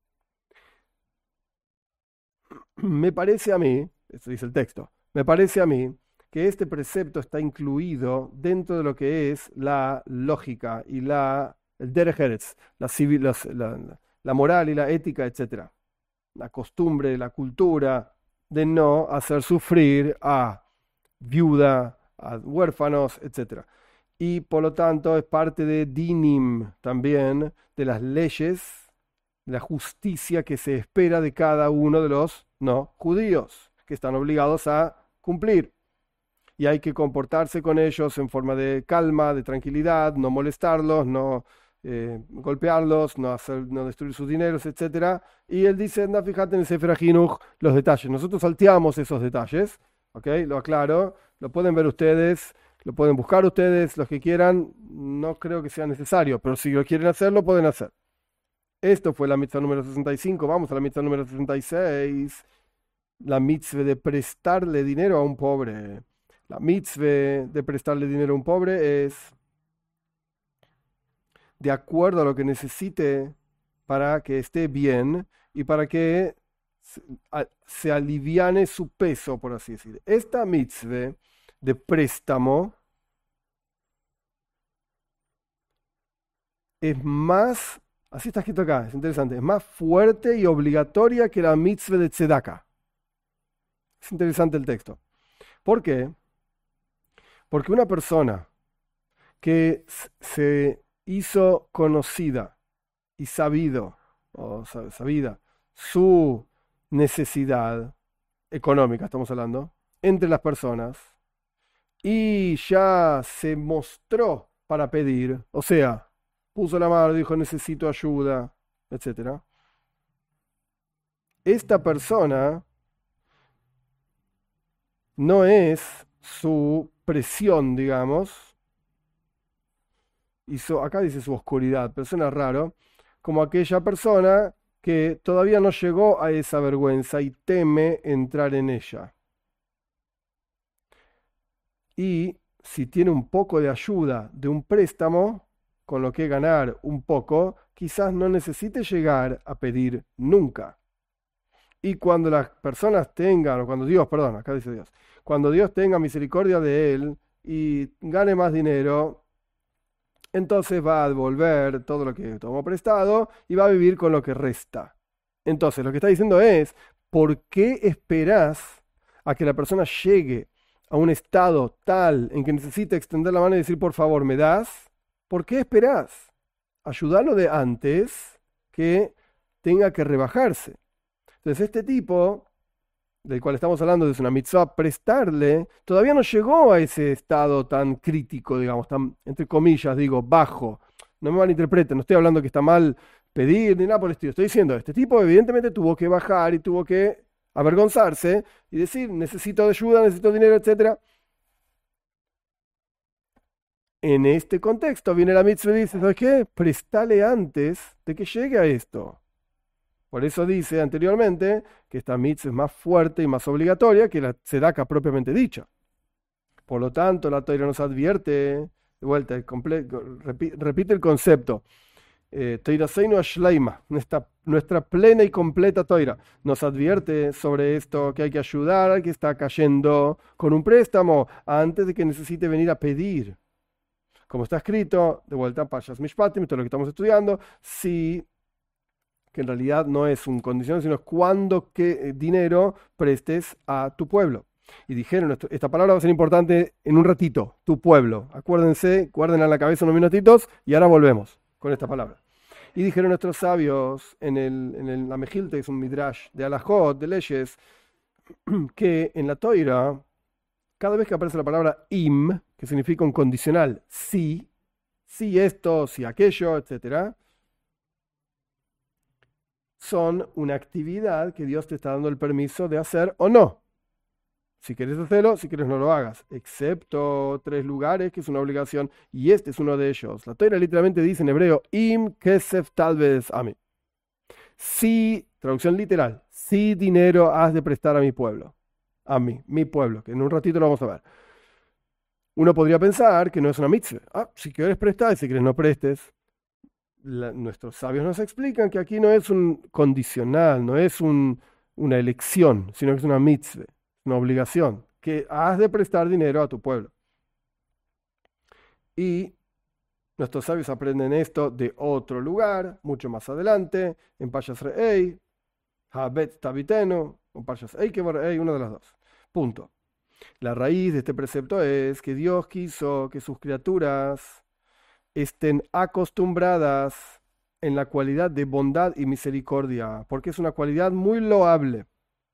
Me parece a mí, esto dice el texto, me parece a mí que este precepto está incluido dentro de lo que es la lógica y la, el derech eretz, la, civil, la, la, la moral y la ética, etcétera. La costumbre, la cultura de no hacer sufrir a viuda, a huérfanos, etcétera. Y por lo tanto es parte de dinim también, de las leyes, de la justicia que se espera de cada uno de los no judíos, que están obligados a cumplir. Y hay que comportarse con ellos en forma de calma, de tranquilidad, no molestarlos, no eh, golpearlos, no, hacer, no destruir sus dineros, etcétera. Y él dice, anda, fíjate en el Sefer HaChinuch los detalles. Nosotros salteamos esos detalles, ¿ok? Lo aclaro, lo pueden ver ustedes, lo pueden buscar ustedes, los que quieran. No creo que sea necesario, pero si lo quieren hacer, lo pueden hacer. Esto fue la mitzvah número sesenta y cinco. Vamos a la mitzvah número sesenta y seis. La mitzvah de prestarle dinero a un pobre. La mitzvah de prestarle dinero a un pobre es de acuerdo a lo que necesite para que esté bien y para que se aliviane su peso, por así decir. Esta mitzvah de préstamo es más, así está escrito acá, es interesante, es más fuerte y obligatoria que la mitzvah de tzedaka. Es interesante el texto. ¿Por qué? Porque una persona que se hizo conocida y sabido, o sabida, su necesidad económica, estamos hablando, entre las personas, y ya se mostró para pedir, o sea, puso la mano, dijo necesito ayuda, etcétera. Esta persona no es su presión, digamos, y su, acá dice su oscuridad, pero suena raro, como aquella persona que todavía no llegó a esa vergüenza y teme entrar en ella. Y si tiene un poco de ayuda de un préstamo, con lo que ganar un poco, quizás no necesite llegar a pedir nunca. Y cuando las personas tengan, o cuando Dios, perdón, acá dice Dios, cuando Dios tenga misericordia de él y gane más dinero, entonces va a devolver todo lo que tomó prestado y va a vivir con lo que resta. Entonces, lo que está diciendo es, ¿por qué esperás a que la persona llegue a un estado tal en que necesita extender la mano y decir, por favor, ¿me das? ¿Por qué esperás? Ayudarlo de antes que tenga que rebajarse. Entonces, este tipo, del cual estamos hablando, es una mitzvah prestarle, todavía no llegó a ese estado tan crítico, digamos, tan, entre comillas, digo, bajo. No me malinterpreten, no estoy hablando que está mal pedir ni nada por el estilo. Estoy diciendo, este tipo evidentemente tuvo que bajar y tuvo que avergonzarse y decir, necesito ayuda, necesito dinero, etcétera. En este contexto viene la mitzvah y dice, ¿sabes qué? Prestale antes de que llegue a esto. Por eso dice anteriormente que esta mitzvah es más fuerte y más obligatoria que la tzedaka propiamente dicha. Por lo tanto, la Torah nos advierte, de vuelta, el comple- repi- repite el concepto, eh, Toiraseinu Ashleima, nuestra, nuestra plena y completa Torah, nos advierte sobre esto, que hay que ayudar al que está cayendo con un préstamo antes de que necesite venir a pedir. Como está escrito, de vuelta, Pashas Mishpatim, todo lo que estamos estudiando, si, que en realidad no es un condición, sino es cuando que dinero prestes a tu pueblo. Y dijeron, esta palabra va a ser importante en un ratito, tu pueblo. Acuérdense, guarden a la cabeza unos minutitos y ahora volvemos con esta palabra. Y dijeron nuestros sabios en el, en el la Mejilta, que es un midrash de alajot, de leyes, que en la Toira, cada vez que aparece la palabra im, que significa un condicional, sí, sí esto, sí aquello, etcétera, son una actividad que Dios te está dando el permiso de hacer o no. Si quieres hacerlo, si quieres no lo hagas, excepto tres lugares que es una obligación, y este es uno de ellos. La Torá literalmente dice en hebreo, im kesef talvez ami. Si, traducción literal, si dinero has de prestar a mi pueblo, a mí, mi pueblo, que en un ratito lo vamos a ver. Uno podría pensar que no es una mitzvah. Ah, si quieres prestar, si quieres no prestes. La, nuestros sabios nos explican que aquí no es un condicional, no es un, una elección, sino que es una mitzvah, una obligación, que has de prestar dinero a tu pueblo. Y nuestros sabios aprenden esto de otro lugar, mucho más adelante, en Pashas Re'ei, Habet Tabitenu, o Pashas Eikevar Re'ei, una de las dos. Punto. La raíz de este precepto es que Dios quiso que sus criaturas estén acostumbradas en la cualidad de bondad y misericordia, porque es una cualidad muy loable.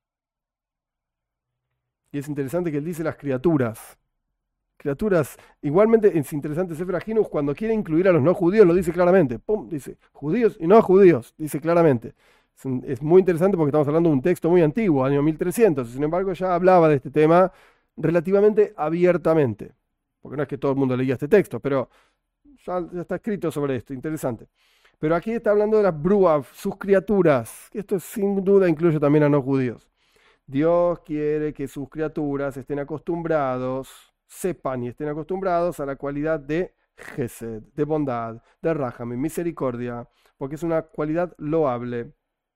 Y es interesante que él dice las criaturas. Criaturas, igualmente es interesante Sefer Ahinus cuando quiere incluir a los no judíos, lo dice claramente. Pum, dice judíos y no judíos, dice claramente. Es, un, es muy interesante porque estamos hablando de un texto muy antiguo, año mil trescientos. Sin embargo, ya hablaba de este tema relativamente abiertamente. Porque no es que todo el mundo leía este texto, pero ya, ya está escrito sobre esto, interesante. Pero aquí está hablando de las bruas, sus criaturas, que esto sin duda incluye también a no judíos. Dios quiere que sus criaturas estén acostumbrados, sepan y estén acostumbrados a la cualidad de Gesed, de bondad, de Rahamim, misericordia, porque es una cualidad loable.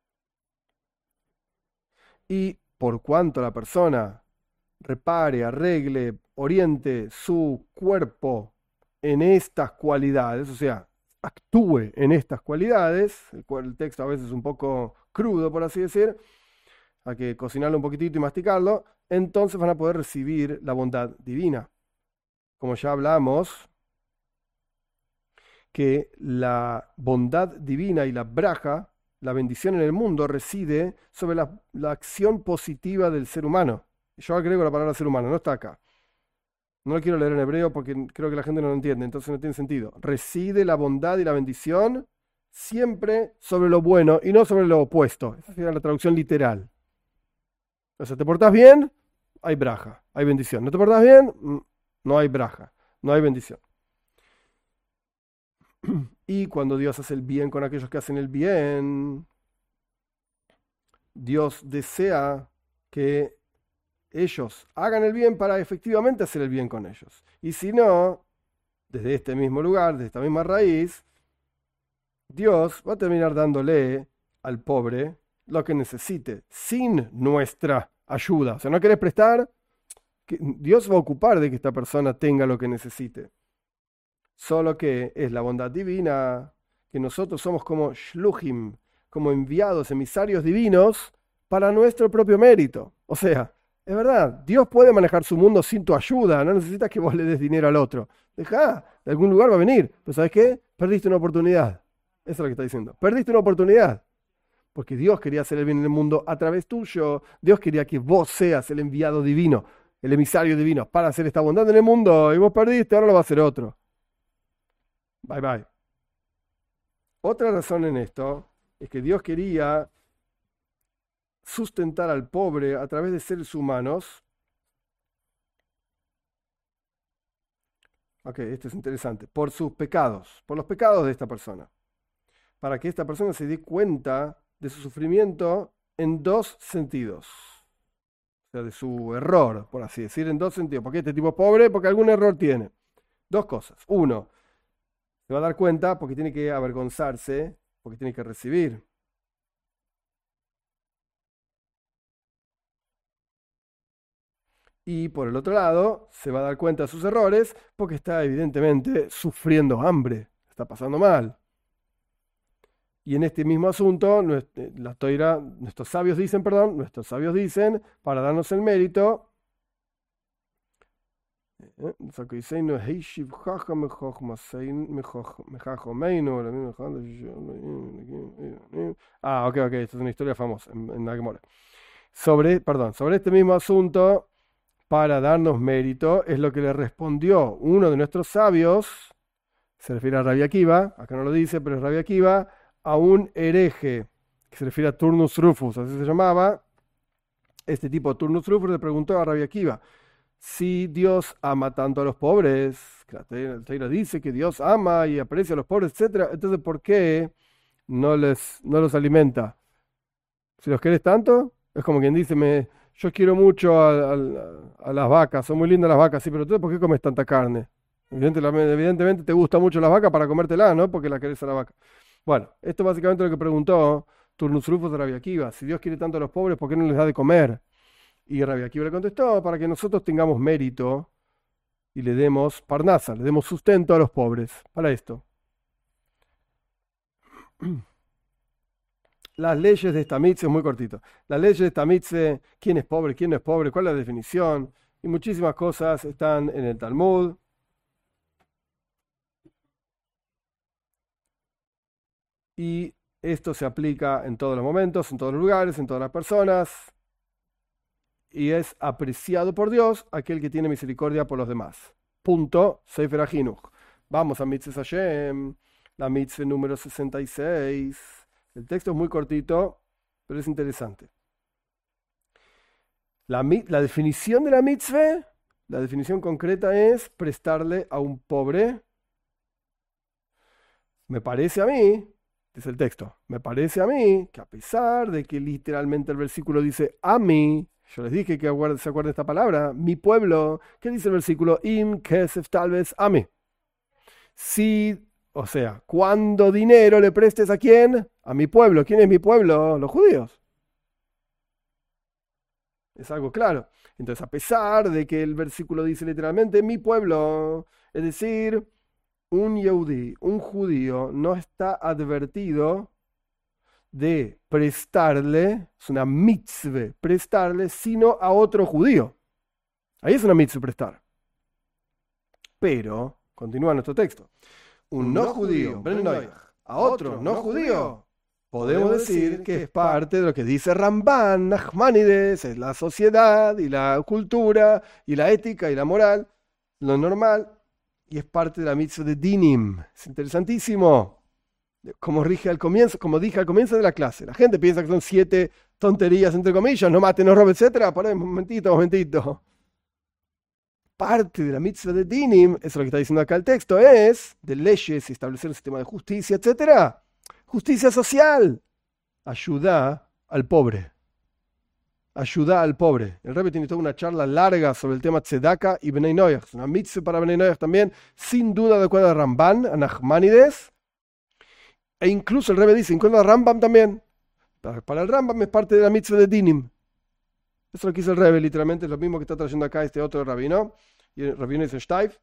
Y por cuanto la persona repare, arregle, oriente su cuerpo en estas cualidades, o sea, actúe en estas cualidades, el, cual el texto a veces es un poco crudo, por así decir, hay que cocinarlo un poquitito y masticarlo, entonces van a poder recibir la bondad divina. Como ya hablamos, que la bondad divina y la braja, la bendición en el mundo, reside sobre la, la acción positiva del ser humano. Yo agrego la palabra ser humano, no está acá. No lo quiero leer en hebreo porque creo que la gente no lo entiende, entonces no tiene sentido. Reside la bondad y la bendición siempre sobre lo bueno y no sobre lo opuesto. Esa sería la traducción literal. O sea, ¿te portás bien? Hay braja, hay bendición. ¿No te portás bien? No hay braja, no hay bendición. Y cuando Dios hace el bien con aquellos que hacen el bien, Dios desea que ellos hagan el bien para efectivamente hacer el bien con ellos. Y si no, desde este mismo lugar, de esta misma raíz, Dios va a terminar dándole al pobre lo que necesite, sin nuestra ayuda. O sea, no querés prestar, que Dios va a ocupar de que esta persona tenga lo que necesite. Solo que es la bondad divina, que nosotros somos como shluchim, como enviados, emisarios divinos, para nuestro propio mérito. O sea, es verdad, Dios puede manejar su mundo sin tu ayuda, no necesitas que vos le des dinero al otro. Dejá, de algún lugar va a venir. Pero ¿sabes qué? Perdiste una oportunidad. Eso es lo que está diciendo. Perdiste una oportunidad. Porque Dios quería hacer el bien en el mundo a través tuyo. Dios quería que vos seas el enviado divino, el emisario divino, para hacer esta bondad en el mundo. Y vos perdiste, ahora lo va a hacer otro. Bye bye. Otra razón en esto es que Dios quería sustentar al pobre a través de seres humanos. Ok, esto es interesante. Por sus pecados, por los pecados de esta persona. Para que esta persona se dé cuenta de su sufrimiento en dos sentidos. O sea, de su error, por así decir, en dos sentidos. ¿Por qué este tipo es pobre? Porque algún error tiene. Dos cosas. Uno, se va a dar cuenta porque tiene que avergonzarse, porque tiene que recibir. Y por el otro lado, se va a dar cuenta de sus errores porque está evidentemente sufriendo hambre, está pasando mal. Y en este mismo asunto, la toira, nuestros sabios dicen, perdón, nuestros sabios dicen, para darnos el mérito, ah, ok, ok, esta es una historia famosa en, en la Gemara. Sobre, perdón, sobre este mismo asunto, para darnos mérito, es lo que le respondió uno de nuestros sabios, se refiere a Rabbi Akiva, acá no lo dice, pero es Rabbi Akiva, a un hereje que se refiere a Turnus Rufus, así se llamaba. Este tipo, Turnus Rufus, le preguntó a Rabbi Akiva, si Dios ama tanto a los pobres, que la Teira la Teira dice que Dios ama y aprecia a los pobres, etcétera, entonces ¿por qué no les, no los alimenta? Si los querés tanto, es como quien dice, me, yo quiero mucho a, a- a las vacas, son muy lindas las vacas, sí, pero tú ¿por qué comes tanta carne? Evidentemente, evidentemente te gustan mucho las vacas para comértelas, ¿no? Porque la querés a la vaca. Bueno, esto básicamente es lo que preguntó Turnus Rufus de Rabbi Akiva. Si Dios quiere tanto a los pobres, ¿por qué no les da de comer? Y Rabbi Akiva le contestó, para que nosotros tengamos mérito y le demos parnasa, le demos sustento a los pobres. Para esto. Las leyes de esta mitzvah, es muy cortito. Las leyes de esta mitzvah, quién es pobre, quién no es pobre, cuál es la definición, y muchísimas cosas están en el Talmud. Y esto se aplica en todos los momentos, en todos los lugares, en todas las personas, y es apreciado por Dios aquel que tiene misericordia por los demás. Punto. Sefer HaChinuch. Vamos a Mitzvah Hashem, la mitzvah número sesenta y seis. El texto es muy cortito, pero es interesante. La, mi- la definición de la mitzvah, la definición concreta es prestarle a un pobre. Me parece a mí, dice el texto, me parece a mí que a pesar de que literalmente el versículo dice a mí, yo les dije que aguarde- se acuerden esta palabra, mi pueblo, ¿qué dice el versículo? Im kesef tal vez a mí. Si, o sea, ¿cuándo dinero le prestes a quién? A mi pueblo. ¿Quién es mi pueblo? Los judíos. Es algo claro. Entonces, a pesar de que el versículo dice literalmente mi pueblo, es decir, un yehudí, un judío, no está advertido de prestarle, es una mitzvah prestarle, sino a otro judío. Ahí es una mitzvah prestar. Pero, continúa nuestro texto, un no judío, Ben Noach, a otro no judío, podemos decir que es parte de lo que dice Ramban, Nachmanides, es la sociedad y la cultura y la ética y la moral, lo normal, y es parte de la mitzvah de Dinim. Es interesantísimo. Como dije al comienzo, como dije al comienzo de la clase, la gente piensa que son siete tonterías, entre comillas, no mate, no robe, etcétera. Por ahí, un momentito, un momentito. Parte de la mitzvah de Dinim, eso es lo que está diciendo acá el texto, es de leyes y establecer un sistema de justicia, etcétera. Justicia social. Ayuda al pobre. Ayuda al pobre. El Rebbe tiene toda una charla larga sobre el tema Tzedaka y Bnei Noach. Es una mitzvah para Bnei Noach también, sin duda de acuerdo a Ramban, a Nachmanides. E incluso el Rebbe dice, incluso a Rambam también. Para, para el Rambam es parte de la mitzvah de Dinim. Eso es lo que dice el Rebbe, literalmente, es lo mismo que está trayendo acá este otro rabino. Y el rabino dice Steif.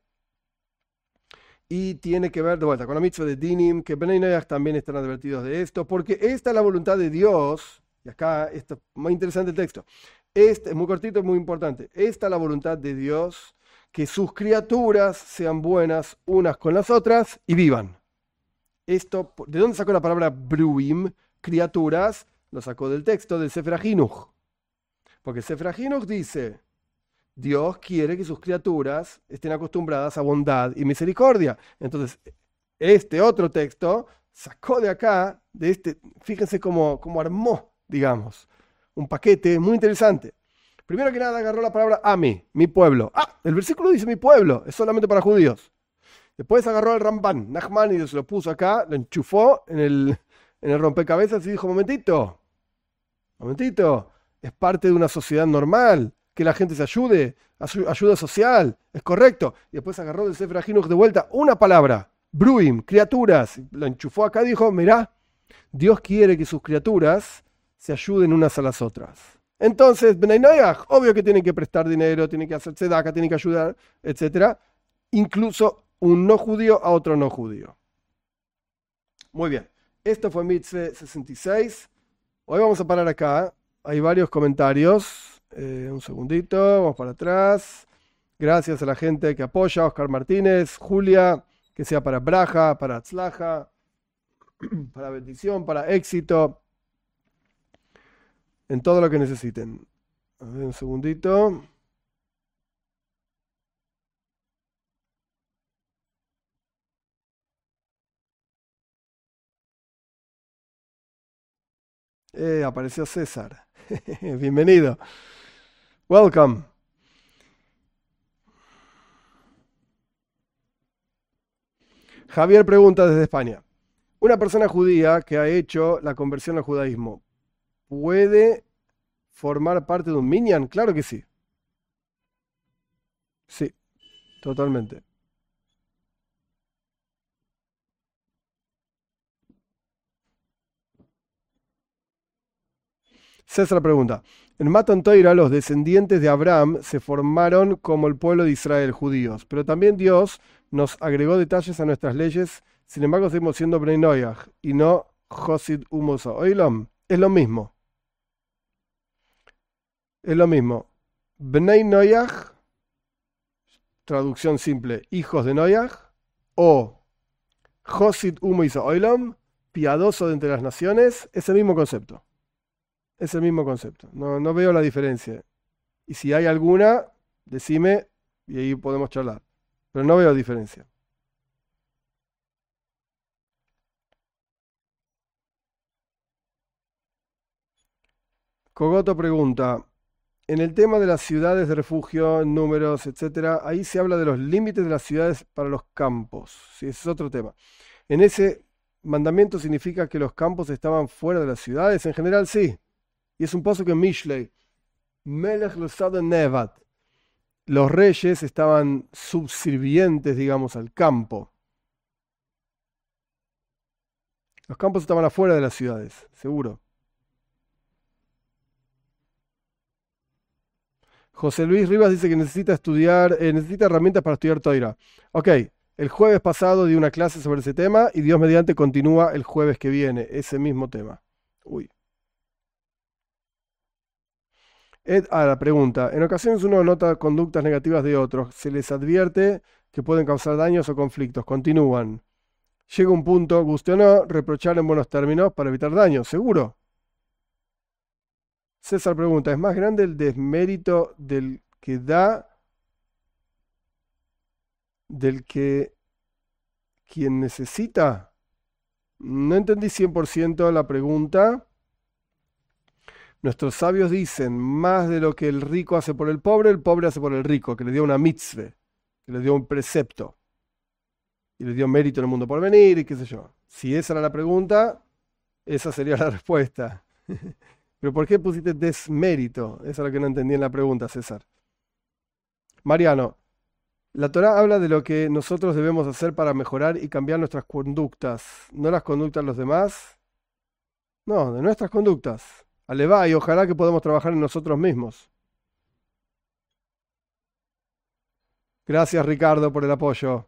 Y tiene que ver de vuelta con la mitzvah de Dinim, que Bnei Noach también están advertidos de esto, porque esta es la voluntad de Dios. Y acá, esto es muy interesante el texto. Este es muy cortito, es muy importante. Esta es la voluntad de Dios, que sus criaturas sean buenas unas con las otras y vivan. Esto, ¿de dónde sacó la palabra bruim? Criaturas, lo sacó del texto del Sefer HaChinuch. Porque el Sefer HaChinuch dice, Dios quiere que sus criaturas estén acostumbradas a bondad y misericordia. Entonces, este otro texto sacó de acá, de este, fíjense cómo, cómo armó, digamos, un paquete muy interesante. Primero que nada agarró la palabra a mí, mi pueblo. Ah, el versículo dice mi pueblo, es solamente para judíos. Después agarró el Ramban, Nachman, y se lo puso acá, lo enchufó en el, en el rompecabezas y dijo, momentito, momentito, es parte de una sociedad normal, que la gente se ayude, ayuda social, es correcto. Y después agarró del Sefer HaChinuch de vuelta una palabra, bruim, criaturas, lo enchufó acá y dijo, mirá, Dios quiere que sus criaturas se ayuden unas a las otras. Entonces, Bnei Noach, obvio que tienen que prestar dinero, tienen que hacer tzedaka, tienen que ayudar, etcétera. Incluso un no judío a otro no judío. Muy bien, esto fue Mitzvah sesenta y seis. Hoy vamos a parar acá. Hay varios comentarios. Eh, un segundito, vamos para atrás. Gracias a la gente que apoya, Oscar Martínez, Julia, que sea para Braja, para Atzlaja, para bendición, para éxito, en todo lo que necesiten. A ver, un segundito. Eh, apareció César. Bienvenido. Welcome. Javier pregunta desde España. Una persona judía que ha hecho la conversión al judaísmo, ¿puede formar parte de un minyan? Claro que sí. Sí, totalmente. César pregunta. En Matan Torah, los descendientes de Abraham se formaron como el pueblo de Israel, judíos, pero también Dios nos agregó detalles a nuestras leyes. Sin embargo, seguimos siendo Bnei Noach y no Josid Humosa. Oilom, es lo mismo. Es lo mismo. Bnei Noach, traducción simple, hijos de Noach, o Josid Humosa Oilom, piadoso de entre las naciones, es el mismo concepto. Es el mismo concepto. No, no veo la diferencia. Y si hay alguna, decime y ahí podemos charlar. Pero no veo diferencia. Cogoto pregunta, en el tema de las ciudades de refugio, números, etcétera, ahí se habla de los límites de las ciudades para los campos. Sí, ese es otro tema. En ese mandamiento significa que los campos estaban fuera de las ciudades. En general, sí. Y es un paso que en Mishlei, Melech Losado Nevat, los reyes estaban subservientes, digamos, al campo. Los campos estaban afuera de las ciudades, seguro. José Luis Rivas dice que necesita estudiar, eh, necesita herramientas para estudiar Toira. Ok, el jueves pasado di una clase sobre ese tema y Dios mediante continúa el jueves que viene, ese mismo tema. Uy. Ed, ah, la pregunta. En ocasiones uno nota conductas negativas de otros. Se les advierte que pueden causar daños o conflictos. Continúan. Llega un punto, guste o no, reprochar en buenos términos para evitar daños. ¿Seguro? César pregunta. ¿Es más grande el desmérito del que da del que quien necesita? No entendí cien por ciento la pregunta. Nuestros sabios dicen, más de lo que el rico hace por el pobre, el pobre hace por el rico, que le dio una mitzvah, que le dio un precepto, y le dio mérito en el mundo por venir, y qué sé yo. Si esa era la pregunta, esa sería la respuesta. Pero ¿por qué pusiste desmérito? Eso es lo que no entendí en la pregunta, César. Mariano, la Torá habla de lo que nosotros debemos hacer para mejorar y cambiar nuestras conductas, no las conductas de los demás, no, de nuestras conductas. Alevá, y ojalá que podamos trabajar en nosotros mismos. Gracias, Ricardo, por el apoyo.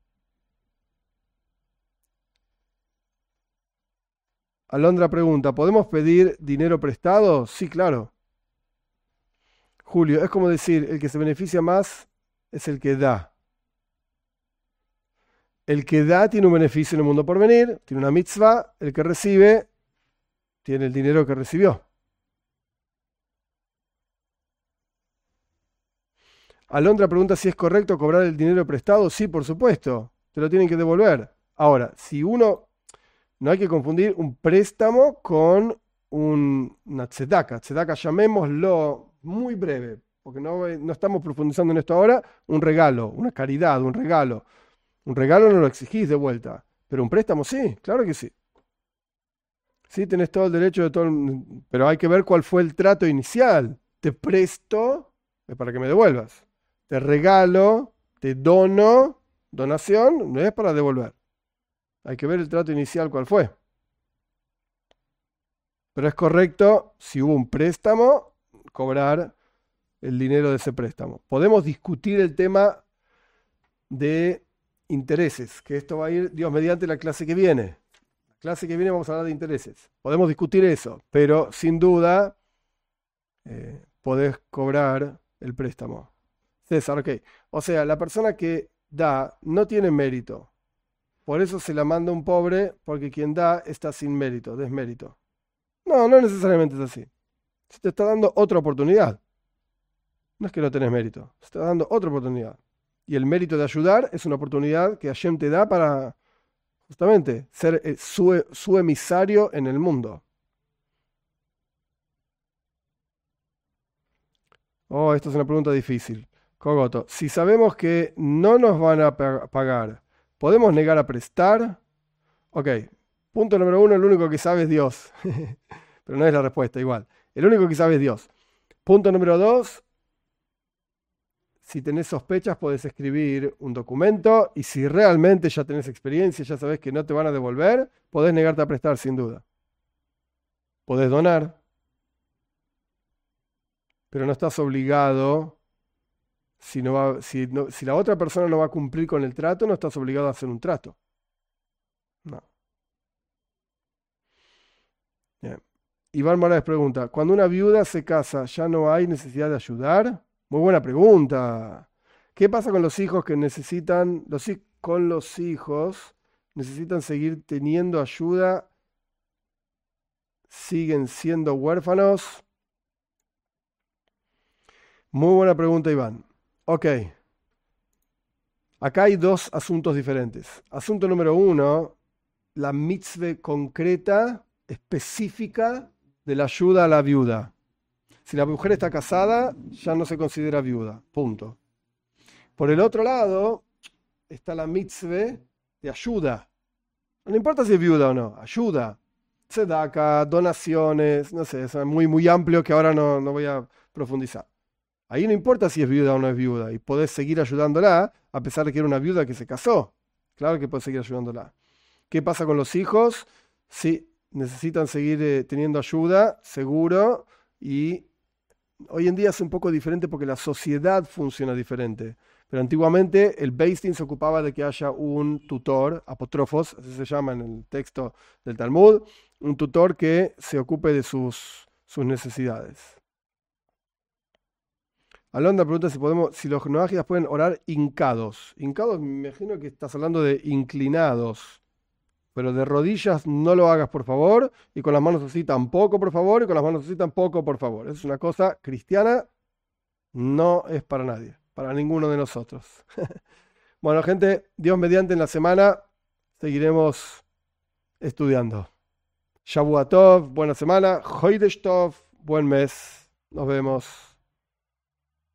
Alondra pregunta, ¿podemos pedir dinero prestado? Sí, claro. Julio, es como decir, el que se beneficia más es el que da. El que da tiene un beneficio en el mundo por venir, tiene una mitzvah, el que recibe tiene el dinero que recibió. Alondra pregunta si es correcto cobrar el dinero prestado. Sí, por supuesto, te lo tienen que devolver. Ahora, si uno, no hay que confundir un préstamo con un, una tzedaka. Tzedaka, llamémoslo muy breve, porque no, no estamos profundizando en esto ahora, un regalo, una caridad, un regalo. Un regalo no lo exigís de vuelta, pero un préstamo sí, claro que sí. Sí, tenés todo el derecho de todo, el- pero hay que ver cuál fue el trato inicial. Te presto, es para que me devuelvas. Te regalo, te dono, donación, no es para devolver. Hay que ver el trato inicial cuál fue. Pero es correcto, si hubo un préstamo, cobrar el dinero de ese préstamo. Podemos discutir el tema de intereses, que esto va a ir, Dios mediante, la clase que viene. La clase que viene vamos a hablar de intereses. Podemos discutir eso, pero sin duda eh, podés cobrar el préstamo. César, ok. O sea, la persona que da no tiene mérito. Por eso se la manda un pobre, porque quien da está sin mérito, desmérito. No, no necesariamente es así. Se te está dando otra oportunidad. No es que no tenés mérito, se te está dando otra oportunidad. Y el mérito de ayudar es una oportunidad que Hashem te da para justamente ser eh, su, su emisario en el mundo. Oh, esta es una pregunta difícil. Cogoto, si sabemos que no nos van a pa- pagar, ¿podemos negar a prestar? Ok, punto número uno, el único que sabe es Dios. Pero no es la respuesta, igual. El único que sabe es Dios. Punto número dos, si tenés sospechas, podés escribir un documento y si realmente ya tenés experiencia, ya sabés que no te van a devolver, podés negarte a prestar sin duda. Podés donar, pero no estás obligado. Si, no va, si, no- si la otra persona no va a cumplir con el trato, no estás obligado a hacer un trato. No. Bien. Iván Morales pregunta, cuando una viuda se casa, ¿ya no hay necesidad de ayudar? Muy buena pregunta. ¿Qué pasa con los hijos que necesitan, los, hi- con los hijos necesitan seguir teniendo ayuda, siguen siendo huérfanos? Muy buena pregunta, Iván. Ok, acá hay dos asuntos diferentes. Asunto número uno, la mitzvah concreta, específica de la ayuda a la viuda. Si la mujer está casada, ya no se considera viuda. Punto. Por el otro lado, está la mitzvah de ayuda. No importa si es viuda o no, ayuda. Tzedaka, donaciones, no sé, es muy, muy amplio que ahora no, no voy a profundizar. Ahí no importa si es viuda o no es viuda, y podés seguir ayudándola a pesar de que era una viuda que se casó. Claro que podés seguir ayudándola. ¿Qué pasa con los hijos? Sí, necesitan seguir eh, teniendo ayuda, seguro, y hoy en día es un poco diferente porque la sociedad funciona diferente. Pero antiguamente el Beis Din se ocupaba de que haya un tutor, apotrofos, así se llama en el texto del Talmud, un tutor que se ocupe de sus, sus necesidades. Alondra pregunta si podemos, si los noajidas pueden orar hincados. Hincados, me imagino que estás hablando de inclinados. Pero de rodillas no lo hagas, por favor, y con las manos así tampoco, por favor, y con las manos así tampoco, por favor. Es una cosa cristiana, no es para nadie, para ninguno de nosotros. Bueno, gente, Dios mediante en la semana seguiremos estudiando. Shavua Tov, buena semana. Chodesh Tov, buen mes. Nos vemos.